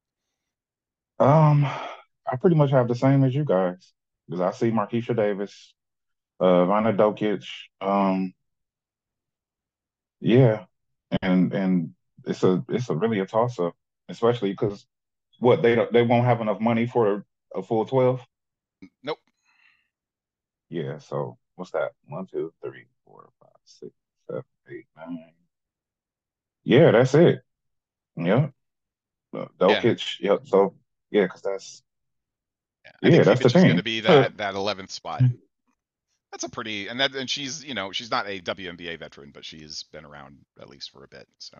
[SPEAKER 5] Um, I pretty much have the same as you guys because I see Markeisha Davis, uh, Vana Dokic. Um, yeah, and and it's a it's a really a toss up, especially because what they don't they won't have enough money for a full twelve.
[SPEAKER 1] Nope.
[SPEAKER 5] Yeah, so what's that? One, two, three, four, five, six, seven, eight, nine. Yeah, that's it. Yep. Uh,
[SPEAKER 1] Yeah.
[SPEAKER 5] Dokic. Yep. So yeah, because that's
[SPEAKER 1] yeah. I
[SPEAKER 5] yeah,
[SPEAKER 1] think
[SPEAKER 5] that's the
[SPEAKER 1] Kubic is going to
[SPEAKER 5] team.
[SPEAKER 1] be that that eleventh spot. That's a pretty and that and she's you know she's not a W N B A veteran, but she's been around at least for a bit. So,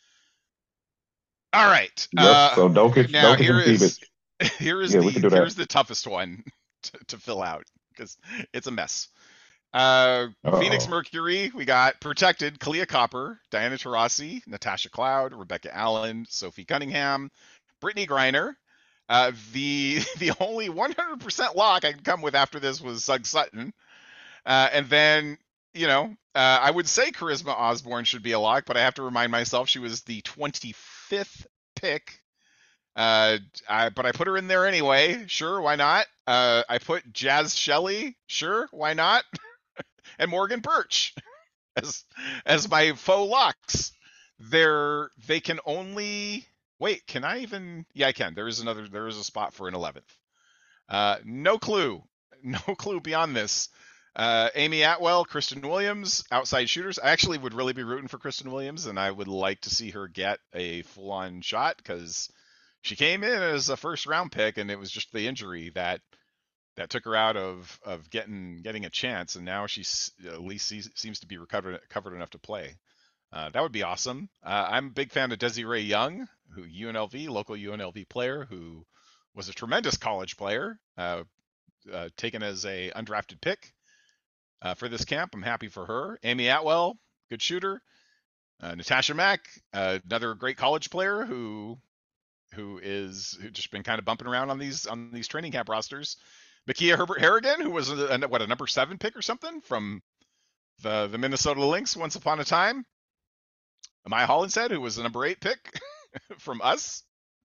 [SPEAKER 1] all right.
[SPEAKER 5] Yep.
[SPEAKER 1] Uh,
[SPEAKER 5] So Dokic,
[SPEAKER 1] now
[SPEAKER 5] Dokic
[SPEAKER 1] here
[SPEAKER 5] and
[SPEAKER 1] is
[SPEAKER 5] Kubic.
[SPEAKER 1] here is
[SPEAKER 5] Yeah, we
[SPEAKER 1] the
[SPEAKER 5] can do that.
[SPEAKER 1] here's the toughest one to, to fill out because it's a mess. Uh, Phoenix
[SPEAKER 5] Uh-oh.
[SPEAKER 1] Mercury, we got protected Kalia Copper, Diana Taurasi, Natasha Cloud, Rebecca Allen, Sophie Cunningham, Brittany Griner. Uh, the the only one hundred percent lock I could come with after this was Sug Sutton. Uh, and then, you know, uh, I would say Charisma Osborne should be a lock, but I have to remind myself she was the twenty-fifth pick. Uh, I, but I put her in there anyway. Sure, why not? Uh, I put Jazz Shelley. Sure, why not? And Morgan Birch as as my faux locks. They're they can only wait. Can I even? Yeah, I can. There is another. There is a spot for an eleventh. Uh, no clue. No clue beyond this. Uh, Amy Atwell, Kristen Williams, outside shooters. I actually would really be rooting for Kristen Williams, and I would like to see her get a full-on shot because she came in as a first-round pick, and it was just the injury that that took her out of of getting getting a chance, and now she's at least sees, seems to be recovered covered enough to play. Uh, that would be awesome. Uh, I'm a big fan of Desiree Young, who U N L V, local U N L V player, who was a tremendous college player, uh, uh, taken as a undrafted pick uh, for this camp. I'm happy for her. Amy Atwell, good shooter. Uh, Natasha Mack, uh, another great college player who who is who just been kind of bumping around on these on these training camp rosters. Makia Herbert Harrigan, who was a, a, what a number seven pick or something from the the Minnesota Lynx once upon a time. Amaya Hollinshead, who was the number eight pick from us.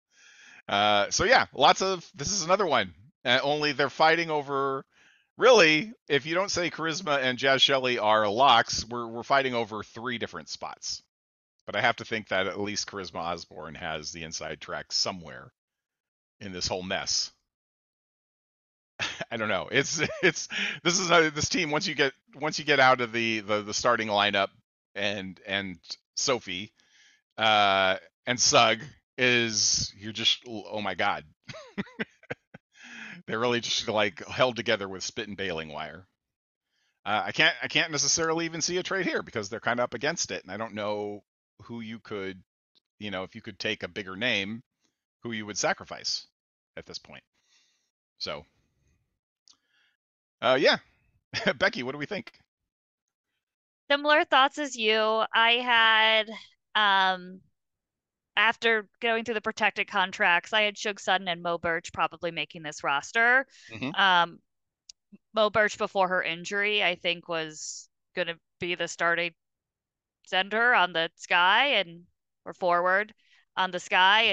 [SPEAKER 1] Uh, so yeah, lots of this is another one. Uh, only they're fighting over. Really, if you don't say Charisma and Jazz Shelley are locks, we're we're fighting over three different spots. But I have to think that at least Charisma Osborne has the inside track somewhere in this whole mess. I don't know. It's it's this is a, this team once you get once you get out of the the, the starting lineup and and Sophie uh, and Sug is you're just oh my god. They're really just like held together with spit and baling wire. Uh, I can't I can't necessarily even see a trade here because they're kind of up against it, and I don't know who you could, you know, if you could take a bigger name, who you would sacrifice at this point. So, uh, yeah, Becky, what do we think?
[SPEAKER 4] Similar thoughts as you. I had um after going through the protected contracts, I had Shug Sutton and Mo Birch probably making this roster.
[SPEAKER 1] Mm-hmm.
[SPEAKER 4] Um, Mo Birch before her injury, I think, was going to be the starting center on the Sky and or forward on the Sky, and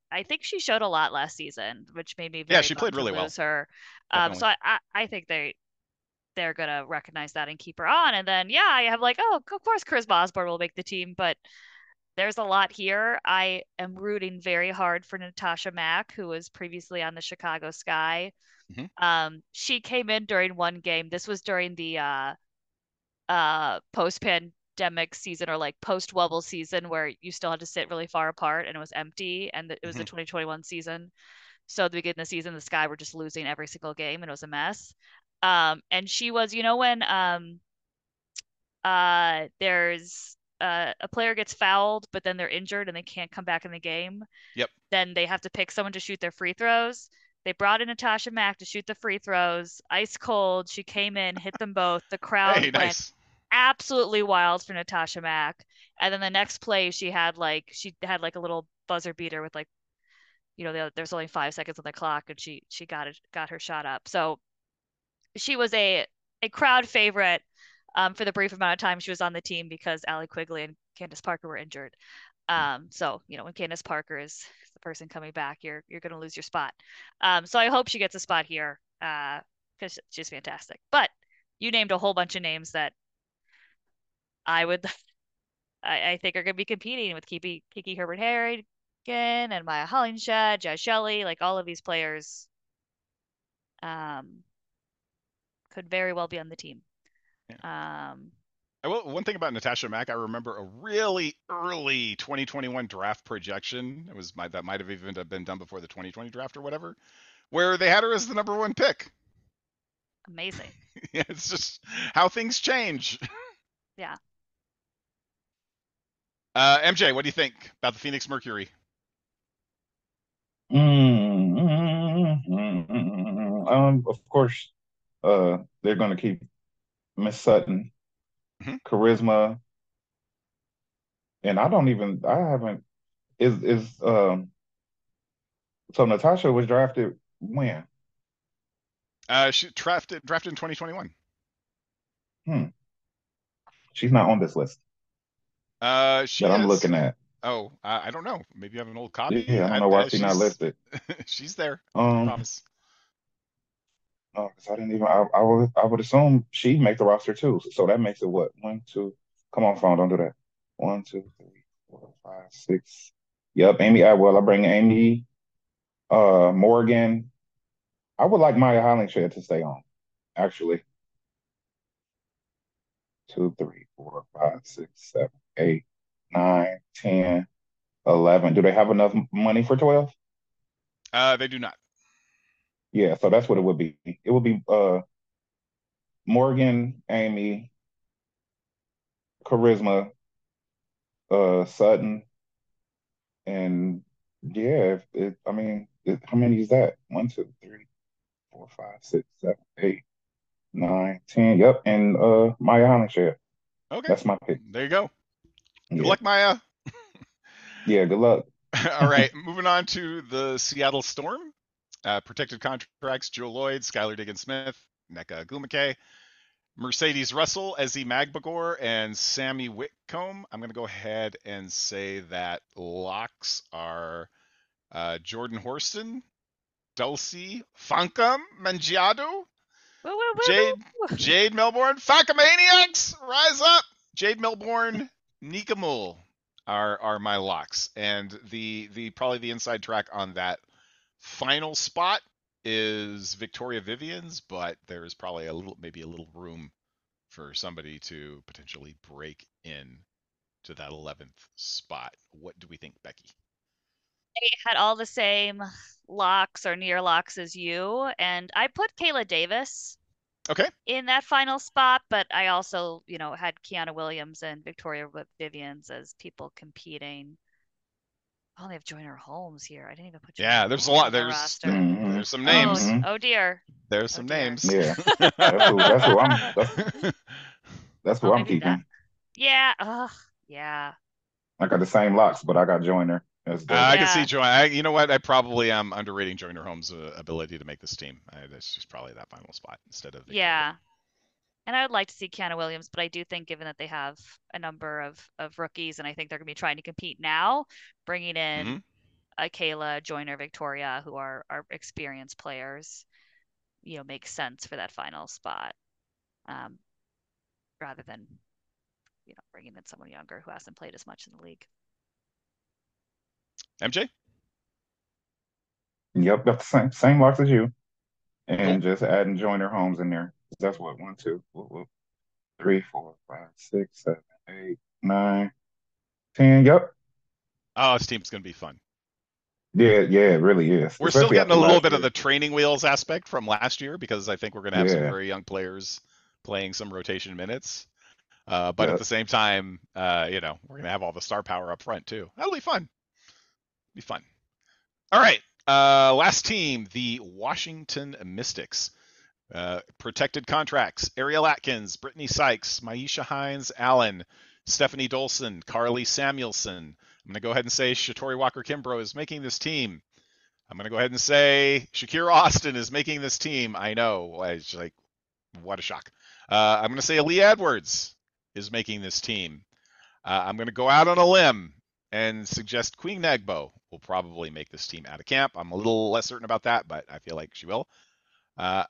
[SPEAKER 4] I think she showed a lot last season, which made me
[SPEAKER 1] Yeah,
[SPEAKER 4] very
[SPEAKER 1] she
[SPEAKER 4] bummed
[SPEAKER 1] played
[SPEAKER 4] to
[SPEAKER 1] really well.
[SPEAKER 4] lose her. Um,
[SPEAKER 1] Definitely.
[SPEAKER 4] so I, I, I think they they're gonna recognize that and keep her on. And then yeah, I have like, oh, of course, Charisma Osborne will make the team, but there's a lot here. I am rooting very hard for Natasha Mack, who was previously on the Chicago Sky.
[SPEAKER 1] Mhm.
[SPEAKER 4] Um, she came in during one game. This was during the uh uh post pandemic season, or like post Wubble season, where you still had to sit really far apart and it was empty, and it was the
[SPEAKER 1] Mhm.
[SPEAKER 4] twenty twenty-one season. So at the beginning of the season, the Sky were just losing every single game and it was a mess. Um, and she was, you know, when um uh there's uh, a player gets fouled, but then they're injured and they can't come back in the game,
[SPEAKER 1] Yep.
[SPEAKER 4] then they have to pick someone to shoot their free throws. They brought in Natasha Mack to shoot the free throws. Ice cold. She came in, hit them both. The crowd
[SPEAKER 1] Hey,
[SPEAKER 4] went
[SPEAKER 1] nice.
[SPEAKER 4] absolutely wild for Natasha Mack. And then the next play, she had like she had like a little buzzer beater with like, you know, there's only five seconds on the clock, and she she got it got her shot up. So she was a a crowd favorite um, for the brief amount of time she was on the team, because Allie Quigley and Candace Parker were injured. Um, so you know, when Candace Parker is the person coming back, you're you're gonna lose your spot. Um, so I hope she gets a spot here, uh, because she's fantastic. But you named a whole bunch of names that I would I, I think are gonna be competing with Kiki Kiki Herbert Harrigan and Maya Hollingshed, Jazz Shelley, like all of these players um could very well be on the team.
[SPEAKER 1] Yeah.
[SPEAKER 4] Um,
[SPEAKER 1] I will, one thing about Natasha Mack, I remember a really early twenty twenty-one draft projection. It was my, that might have even been done before the twenty twenty draft or whatever, where they had her as the number one pick.
[SPEAKER 4] amazing.
[SPEAKER 1] Yeah, it's just how things change.
[SPEAKER 4] Yeah.
[SPEAKER 1] Uh, M J, what do you think about the Phoenix Mercury?
[SPEAKER 5] Mm, mm, mm, mm, um, of course, uh, they're going to keep Miss Sutton,
[SPEAKER 1] Mhm.
[SPEAKER 5] Charisma, and I don't even, I haven't, is, is, um, so Natasha was drafted when?
[SPEAKER 1] Uh, she drafted drafted in twenty twenty-one.
[SPEAKER 5] Hmm. She's not on this list
[SPEAKER 1] Uh, she
[SPEAKER 5] that I'm
[SPEAKER 1] is.
[SPEAKER 5] looking at.
[SPEAKER 1] Oh, uh, I don't know. Maybe you have an old copy.
[SPEAKER 5] Yeah, I don't
[SPEAKER 1] I,
[SPEAKER 5] know why
[SPEAKER 1] uh,
[SPEAKER 5] she's not
[SPEAKER 1] she's
[SPEAKER 5] listed.
[SPEAKER 1] she's there. I
[SPEAKER 5] Um,
[SPEAKER 1] promise.
[SPEAKER 5] no, 'cause I didn't even, I, I would, I would assume she'd make the roster too. So that makes it what? One, two, come on, phone, don't do that. One, two, three, four, five, six. Yep, Amy Atwell. I bring Amy, uh, Morgan. I would like Maya Hollingshed to stay on, actually. Two, three, four, five, six, seven, eight, nine, ten, eleven. Do they have enough m- money for twelve?
[SPEAKER 1] Uh, they do not.
[SPEAKER 5] Yeah, so that's what it would be. It would be uh Morgan, Amy, Charisma, uh Sutton, and yeah, if it, I mean, it, how many is that? One, two, three, four, five, six, seven, eight, nine, ten. Yep, and uh Maya Hollingshed.
[SPEAKER 1] Okay,
[SPEAKER 5] That's my pick.
[SPEAKER 1] there you go. Good
[SPEAKER 5] Yeah.
[SPEAKER 1] luck, Maya.
[SPEAKER 5] Yeah, good luck.
[SPEAKER 1] All right, moving on to the Seattle Storm. Uh, protected contracts: Joe Lloyd, Skylar Diggins-Smith, Nneka Ogwumike, Mercedes Russell, Ezi Magbagor, and Sammy Whitcomb. I'm going to go ahead and say that locks are uh, Jordan Horston, Dulcie, Fankam, Mangiado,
[SPEAKER 4] Woo, woo,
[SPEAKER 1] Jade,
[SPEAKER 4] woo, woo.
[SPEAKER 1] Jade Melbourne, Fakamaniacs, rise up! Jade Melbourne, Nika Mool are are my locks, and the the probably the inside track on that final spot is Victoria Vivian's, but there is probably a little maybe a little room for somebody to potentially break in to that eleventh spot. What do we think, Becky?
[SPEAKER 4] They had all the same locks or near locks as you, and I put Kayla Davis
[SPEAKER 1] Okay.
[SPEAKER 4] in that final spot, but I also, you know, had Kiana Williams and Victoria Vivians as people competing. Oh, they have Joyner Holmes here. I didn't even put Joyner
[SPEAKER 1] Yeah, there's a
[SPEAKER 4] Holmes
[SPEAKER 1] lot.
[SPEAKER 4] on the
[SPEAKER 1] There's
[SPEAKER 4] roster.
[SPEAKER 5] hmm
[SPEAKER 1] there's some
[SPEAKER 4] Oh,
[SPEAKER 1] names.
[SPEAKER 5] hmm
[SPEAKER 4] oh dear.
[SPEAKER 1] There's
[SPEAKER 4] Oh
[SPEAKER 1] some
[SPEAKER 4] dear.
[SPEAKER 1] names.
[SPEAKER 5] Yeah, that's who. That's who I'm. That's that's who
[SPEAKER 4] Oh,
[SPEAKER 5] I'm
[SPEAKER 4] maybe that.
[SPEAKER 5] keeping.
[SPEAKER 4] Yeah. Ugh. Yeah.
[SPEAKER 5] I got the same locks, but I got Joyner as
[SPEAKER 1] Uh, I
[SPEAKER 5] the.
[SPEAKER 1] can see
[SPEAKER 4] Yeah.
[SPEAKER 1] Joy. I, you know what? I probably am underrating Joyner Holmes' uh, ability to make this team. I, that's just probably that final spot instead of Victoria.
[SPEAKER 4] Yeah. And I would like to see Kiana Williams, but I do think, given that they have a number of, of rookies, and I think they're going to be trying to compete now, bringing in
[SPEAKER 1] hmm
[SPEAKER 4] a Kayla, Joyner, Victoria, who are are experienced players, you know, makes sense for that final spot, um, rather than, you know, bringing in someone younger who hasn't played as much in the league.
[SPEAKER 1] M J?
[SPEAKER 5] Yep, got the same same locks as you,
[SPEAKER 1] Cool.
[SPEAKER 5] and just adding Joyner Holmes in there. That's what one, two, whoop, whoop, three, four, five, six, seven, eight, nine, ten. Yep.
[SPEAKER 1] Oh, this team's going to be fun.
[SPEAKER 5] Yeah, yeah, it really is.
[SPEAKER 1] We're still
[SPEAKER 5] Especially
[SPEAKER 1] getting
[SPEAKER 5] after
[SPEAKER 1] a little
[SPEAKER 5] last
[SPEAKER 1] bit of
[SPEAKER 5] year.
[SPEAKER 1] the training wheels aspect from last year because I think we're going to have some
[SPEAKER 5] Yeah.
[SPEAKER 1] very young players playing some rotation minutes. Uh, but
[SPEAKER 5] Yeah.
[SPEAKER 1] at the same time, uh, you know, we're going to have all the star power up front too. That'll be fun. Be fun. All right. Uh, last team, the Washington Mystics. Uh, protected contracts: Ariel Atkins, Brittany Sykes, Maisha Hines Allen, Stephanie Dolson, Carly Samuelson. I'm going to go ahead and say Shatori Walker Kimbrough is making this team. I'm going to go ahead and say Shakira Austin is making this team. I know. It's like, what a shock. Uh, I'm going to say Aaliyah Edwards is making this team. Uh, I'm going to go out on a limb and suggest Queen Negbo will probably make this team out of camp. I'm a little less certain about that, but I feel like she will. Uh,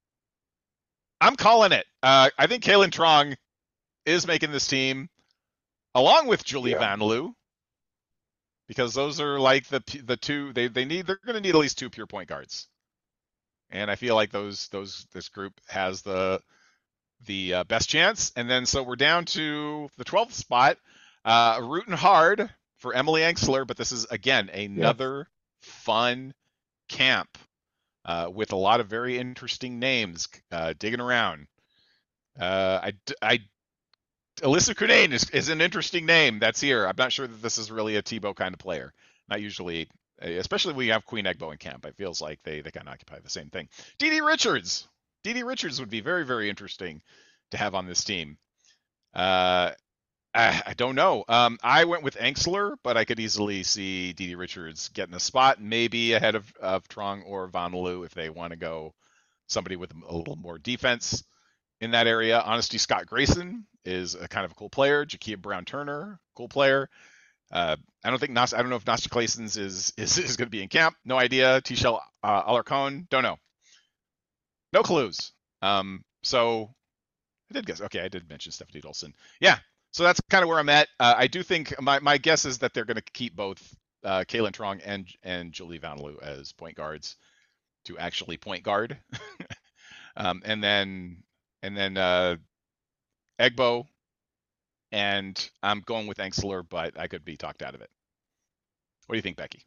[SPEAKER 1] I'm calling it. Uh, I think Kaylin Trong is making this team, along with Julie
[SPEAKER 5] Yeah.
[SPEAKER 1] Van Loo, because those are like the the two they they need. They're going to need at least two pure point guards, and I feel like those those this group has the the uh, best chance. And then so we're down to the twelfth spot, uh, rooting hard for Emily Engsler, but this is again another fun camp. Uh, with a lot of very interesting names uh, digging around. Uh, I, I, Alyssa Cunane is, is an interesting name that's here. I'm not sure that this is really a Tebow kind of player. Not usually, especially when you have Queen Egbo in camp. It feels like they, they kind of occupy the same thing. Dee Dee Richards. Dee Dee Richards would be very, very interesting to have on this team. Uh, I, I don't know. Um, I went with Engsler, but I could easily see Dee Dee Richards getting a spot, maybe ahead of, of Trong or Van Loo if they want to go somebody with a little more defense in that area. Honesty Scott Grayson is a kind of a cool player. Jakia Brown Turner, cool player. Uh, I don't think Nas, I don't know if Nastia Claysons is is, is going to be in camp. No idea. T-Shell uh, Alarcon, don't know. No clues. Um, so I did guess. Okay, I did mention Stephanie Dolson. Yeah. So that's kind of where I'm at. Uh, I do think my, my guess is that they're going to keep both uh, Kaylin Trong and and Julie Van Loo as point guards to actually point guard, um, and then and then uh, Egbo, and I'm going with Engsler, but I could be talked out of it. What do you think, Becky?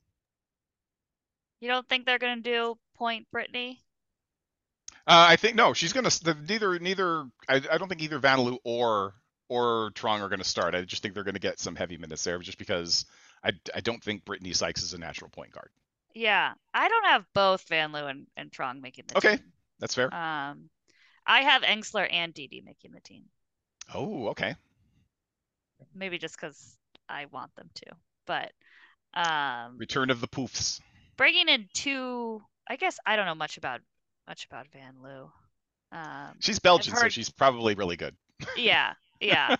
[SPEAKER 4] You don't think they're gonna do point Brittany?
[SPEAKER 1] Uh, I think no. She's gonna neither neither. I, I don't think either Van Loo or or Trong are going to start. I just think they're going to get some heavy minutes there, just because I, I don't think Brittany Sykes is a natural point guard.
[SPEAKER 4] Yeah, I don't have both Van Loo and, and Trong making the
[SPEAKER 1] okay,
[SPEAKER 4] team.
[SPEAKER 1] Okay, that's fair.
[SPEAKER 4] Um, I have Engsler and Dee Dee making the team.
[SPEAKER 1] Oh, okay.
[SPEAKER 4] Maybe just because I want them to, but um,
[SPEAKER 1] return of the poofs.
[SPEAKER 4] Bringing in two, I guess I don't know much about much about Van Loo. Um,
[SPEAKER 1] she's Belgian,
[SPEAKER 4] heard,
[SPEAKER 1] so she's probably really good.
[SPEAKER 4] Yeah, yeah.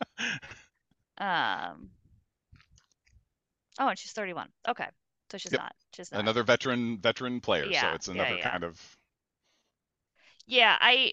[SPEAKER 4] um. Oh, and she's thirty-one. Okay, so she's
[SPEAKER 1] yep.
[SPEAKER 4] not. She's not.
[SPEAKER 1] Another veteran veteran player.
[SPEAKER 4] Yeah,
[SPEAKER 1] so it's another
[SPEAKER 4] yeah, yeah.
[SPEAKER 1] kind of.
[SPEAKER 4] Yeah, I.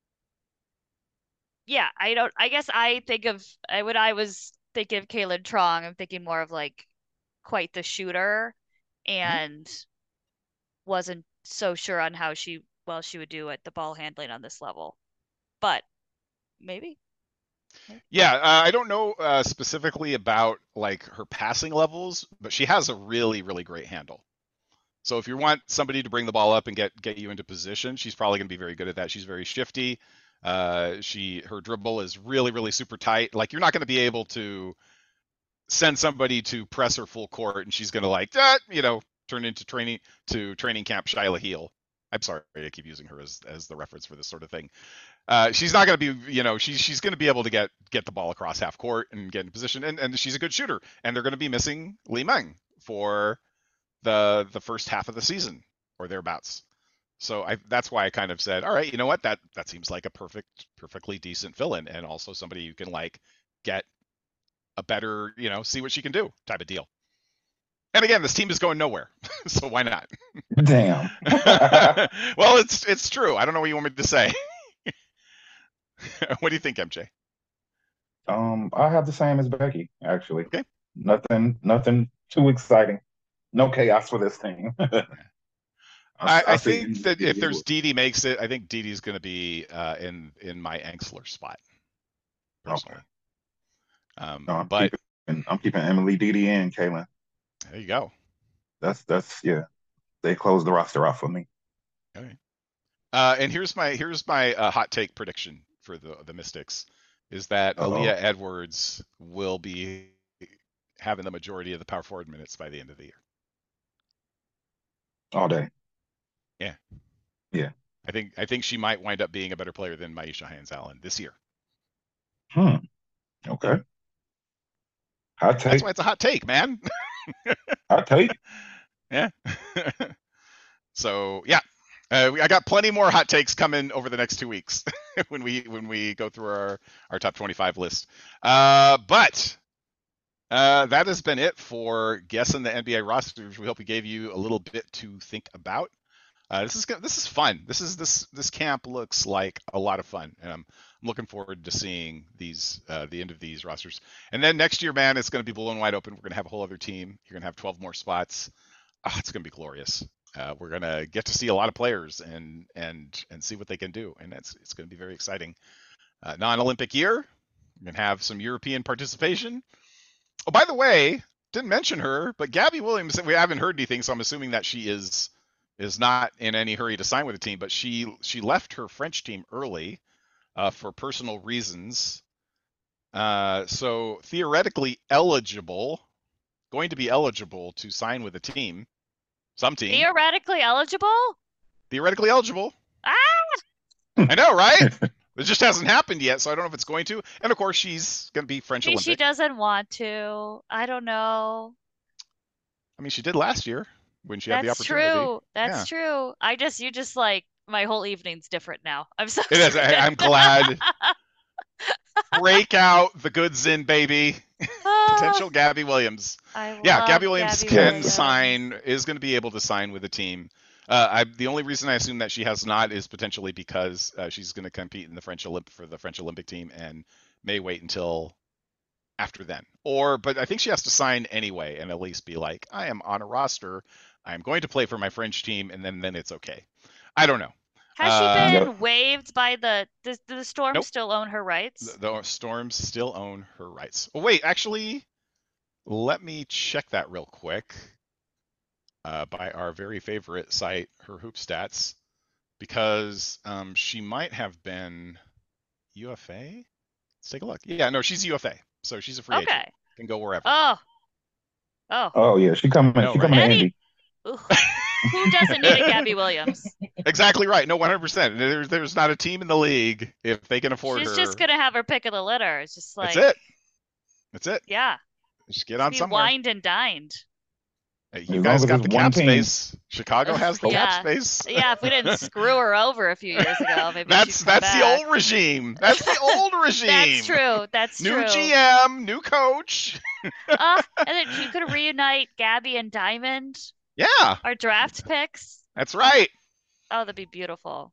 [SPEAKER 4] Yeah, I don't. I guess I think of I when I was thinking of Kaylin Trong, I'm thinking more of like quite the shooter, and mm-hmm. wasn't so sure on how she well she would do at the ball handling on this level, but maybe. maybe.
[SPEAKER 1] Yeah, uh, I don't know uh, specifically about like her passing levels, but she has a really really great handle. So if you want somebody to bring the ball up and get get you into position, she's probably going to be very good at that. She's very shifty. Uh, she her dribble is really really super tight. Like you're not going to be able to send somebody to press her full court and she's going to like that, you know, turn into training to training camp Shyla Heel. I'm sorry, I keep using her as as the reference for this sort of thing. Uh, she's not going to be, you know, she's she's going to be able to get get the ball across half court and get in position, and and she's a good shooter. And they're going to be missing Li Meng for the the first half of the season or thereabouts. So I, that's why I kind of said, all right, you know what, that that seems like a perfect, perfectly decent fill-in, and also somebody you can like get a better, you know, see what she can do type of deal. And again, this team is going nowhere, so why not?
[SPEAKER 5] Damn.
[SPEAKER 1] Well, it's it's true. I don't know what you want me to say. What do you think, M J?
[SPEAKER 5] Um, I have the same as Becky, actually.
[SPEAKER 1] Okay.
[SPEAKER 5] Nothing, nothing too exciting. No chaos for this team.
[SPEAKER 1] I, I
[SPEAKER 5] see
[SPEAKER 1] think that if there's
[SPEAKER 5] individuals.
[SPEAKER 1] Dee Dee makes it, I think Dee Dee's going to be uh, in in my Angsler spot, personally. Um,
[SPEAKER 5] No, I'm
[SPEAKER 1] but
[SPEAKER 5] keeping, I'm keeping Emily, Dee Dee, and Kaylin.
[SPEAKER 1] there you go.
[SPEAKER 5] That's that's yeah. They closed the roster off for me.
[SPEAKER 1] Okay. Uh, and here's my here's my uh, hot take prediction for the the Mystics, is that
[SPEAKER 5] Uh-oh.
[SPEAKER 1] Aaliyah Edwards will be having the majority of the power forward minutes by the end of the year.
[SPEAKER 5] All day.
[SPEAKER 1] Yeah.
[SPEAKER 5] Yeah.
[SPEAKER 1] I think I think she might wind up being a better player than Maisha Haynes Allen this year.
[SPEAKER 5] Hmm. Okay. Hot take.
[SPEAKER 1] That's why it's a hot take, man.
[SPEAKER 5] Hot take.
[SPEAKER 1] Yeah. So yeah, uh, we, I got plenty more hot takes coming over the next two weeks when we when we go through our our top twenty-five list. Uh, but uh, that has been it for guessing the N B A rosters. We hope we gave you a little bit to think about. Uh, this is gonna- this is fun. This is this this camp looks like a lot of fun, and I'm, I'm looking forward to seeing these uh, the end of these rosters. And then next year, man, it's going to be blown wide open. We're going to have a whole other team. You're going to have twelve more spots. Oh, it's going to be glorious. Uh, we're going to get to see a lot of players and and and see what they can do, and it's it's going to be very exciting. Uh, non-Olympic year. We're going to have some European participation. Oh, by the way, didn't mention her, but Gabby Williams. We haven't heard anything, so I'm assuming that she is. is not in any hurry to sign with the team, but she she left her French team early uh, for personal reasons. Uh, so theoretically eligible, going to be eligible to sign with a team, some team.
[SPEAKER 4] Theoretically eligible?
[SPEAKER 1] Theoretically eligible.
[SPEAKER 4] Ah!
[SPEAKER 1] I know, right? It just hasn't happened yet, so I don't know if it's going to. And of course, she's going to be French
[SPEAKER 4] Maybe
[SPEAKER 1] Olympic.
[SPEAKER 4] she doesn't want to. I don't know.
[SPEAKER 1] I mean, she did last year when she had the
[SPEAKER 4] That's
[SPEAKER 1] opportunity.
[SPEAKER 4] true. That's
[SPEAKER 1] Yeah.
[SPEAKER 4] true. I just, you just like, my whole evening's different now. I'm so
[SPEAKER 1] It is. I,
[SPEAKER 4] excited.
[SPEAKER 1] I'm glad. Break out the goods in, baby. Potential Gabby Williams.
[SPEAKER 4] I
[SPEAKER 1] Yeah,
[SPEAKER 4] love
[SPEAKER 1] Gabby Williams
[SPEAKER 4] Gabby
[SPEAKER 1] can
[SPEAKER 4] Williams.
[SPEAKER 1] sign, is going to be able to sign with the team. Uh, I, the only reason I assume that she has not is potentially because uh, she's going to compete in the French Olymp for the French Olympic team and may wait until after then. Or, but I think she has to sign anyway and at least be like, I am on a roster. I am going to play for my French team, and then then it's okay. I don't know.
[SPEAKER 4] Has
[SPEAKER 1] Uh,
[SPEAKER 4] she been
[SPEAKER 5] Yep.
[SPEAKER 4] waived by the, does the Storm
[SPEAKER 1] Nope.
[SPEAKER 4] still own her rights?
[SPEAKER 1] The, the Storms still own her rights. Oh, wait, actually, let me check that real quick. Uh, by our very favorite site, her Hoop Stats, because um, she might have been U F A. Let's take a look. Yeah, no, she's U F A, so she's a free agent.
[SPEAKER 4] Okay.
[SPEAKER 1] Can go wherever.
[SPEAKER 4] Oh. Oh.
[SPEAKER 5] Oh yeah, she coming.
[SPEAKER 1] No,
[SPEAKER 5] she
[SPEAKER 1] right?
[SPEAKER 5] coming to
[SPEAKER 4] Eddie-
[SPEAKER 5] Indy.
[SPEAKER 4] Ooh. Who doesn't need a Gabby Williams?
[SPEAKER 1] Exactly right. No, one hundred percent. There's there's not a team in the league if they can afford
[SPEAKER 4] She's
[SPEAKER 1] her.
[SPEAKER 4] just gonna have her pick of the litter. It's just like,
[SPEAKER 1] That's it. That's it.
[SPEAKER 4] yeah,
[SPEAKER 1] Just get
[SPEAKER 4] just
[SPEAKER 1] on
[SPEAKER 4] be
[SPEAKER 1] somewhere.
[SPEAKER 4] wined and dined.
[SPEAKER 1] Hey,
[SPEAKER 5] As
[SPEAKER 1] You
[SPEAKER 5] long
[SPEAKER 1] guys
[SPEAKER 5] as
[SPEAKER 1] got
[SPEAKER 5] it's
[SPEAKER 1] the
[SPEAKER 5] one
[SPEAKER 1] cap
[SPEAKER 5] team.
[SPEAKER 1] space. Chicago has the
[SPEAKER 4] Yeah.
[SPEAKER 1] cap space.
[SPEAKER 4] Yeah, if we didn't screw her over a few years ago, maybe
[SPEAKER 1] That's
[SPEAKER 4] she'd come
[SPEAKER 1] that's the
[SPEAKER 4] back.
[SPEAKER 1] old regime. That's the old regime.
[SPEAKER 4] That's true. That's
[SPEAKER 1] New
[SPEAKER 4] true.
[SPEAKER 1] G M, new coach.
[SPEAKER 4] Uh, and then you could reunite Gabby and Diamond,
[SPEAKER 1] Yeah,
[SPEAKER 4] our draft picks.
[SPEAKER 1] that's right.
[SPEAKER 4] Oh, that'd be beautiful.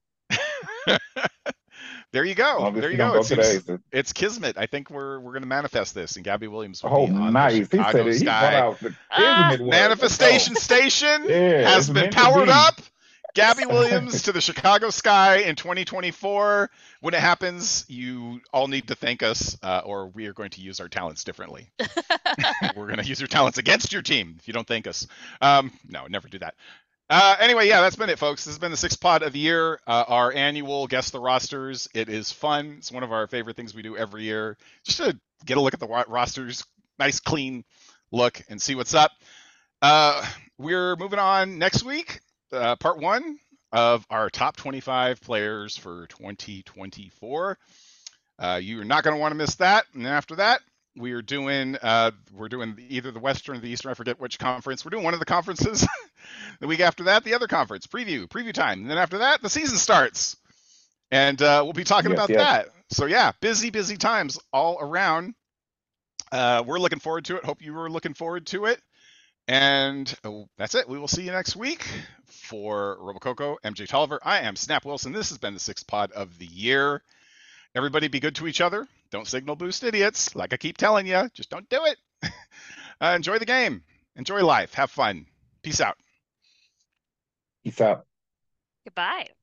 [SPEAKER 1] There you
[SPEAKER 5] As
[SPEAKER 1] go.
[SPEAKER 5] long as
[SPEAKER 1] There
[SPEAKER 5] she
[SPEAKER 1] you
[SPEAKER 5] don't
[SPEAKER 1] go.
[SPEAKER 5] go
[SPEAKER 1] It
[SPEAKER 5] to the
[SPEAKER 1] seems-
[SPEAKER 5] Aces.
[SPEAKER 1] it's kismet. I think we're we're gonna manifest this, and Gabby Williams will
[SPEAKER 5] Oh,
[SPEAKER 1] be on
[SPEAKER 5] nice.
[SPEAKER 1] the
[SPEAKER 5] He
[SPEAKER 1] Chicago
[SPEAKER 5] said it. He
[SPEAKER 1] sky.
[SPEAKER 5] brought out the
[SPEAKER 4] Ah.
[SPEAKER 5] kismet word.
[SPEAKER 1] Manifestation
[SPEAKER 5] Let's
[SPEAKER 1] Station
[SPEAKER 5] Yeah,
[SPEAKER 1] has
[SPEAKER 5] it's
[SPEAKER 1] been
[SPEAKER 5] meant to
[SPEAKER 1] powered
[SPEAKER 5] be.
[SPEAKER 1] up. Gabby Williams to the Chicago sky in twenty twenty-four. When it happens, you all need to thank us, uh, or we are going to use our talents differently. We're going to use your talents against your team if you don't thank us. Um, no, never do that. Uh, anyway, yeah, that's been it, folks. This has been the sixth pod of the year, uh, our annual Guess the Rosters. It is fun. It's one of our favorite things we do every year, just to get a look at the wa- rosters, nice, clean look, and see what's up. Uh, we're moving on next week, uh, part one of our top twenty-five players for twenty twenty-four. Uh, you're not going to want to miss that. And then after that, we are doing uh, we're doing either the Western or the Eastern. I forget which conference. We're doing one of the conferences. The week after that, the other conference preview, preview time. And then after that, the season starts, and uh, we'll be talking
[SPEAKER 5] Yes,
[SPEAKER 1] about
[SPEAKER 5] yes.
[SPEAKER 1] that. So yeah, busy, busy times all around. Uh, we're looking forward to it. Hope you were looking forward to it. And oh, that's it. We will see you next week. For Robococo, M J Tolliver, I am Snap Wilson. This has been the sixth pod of the year. Everybody be good to each other. Don't signal boost idiots. Like I keep telling you, just don't do it. uh, enjoy the game. Enjoy life. Have fun. Peace out.
[SPEAKER 5] Peace out.
[SPEAKER 4] Goodbye.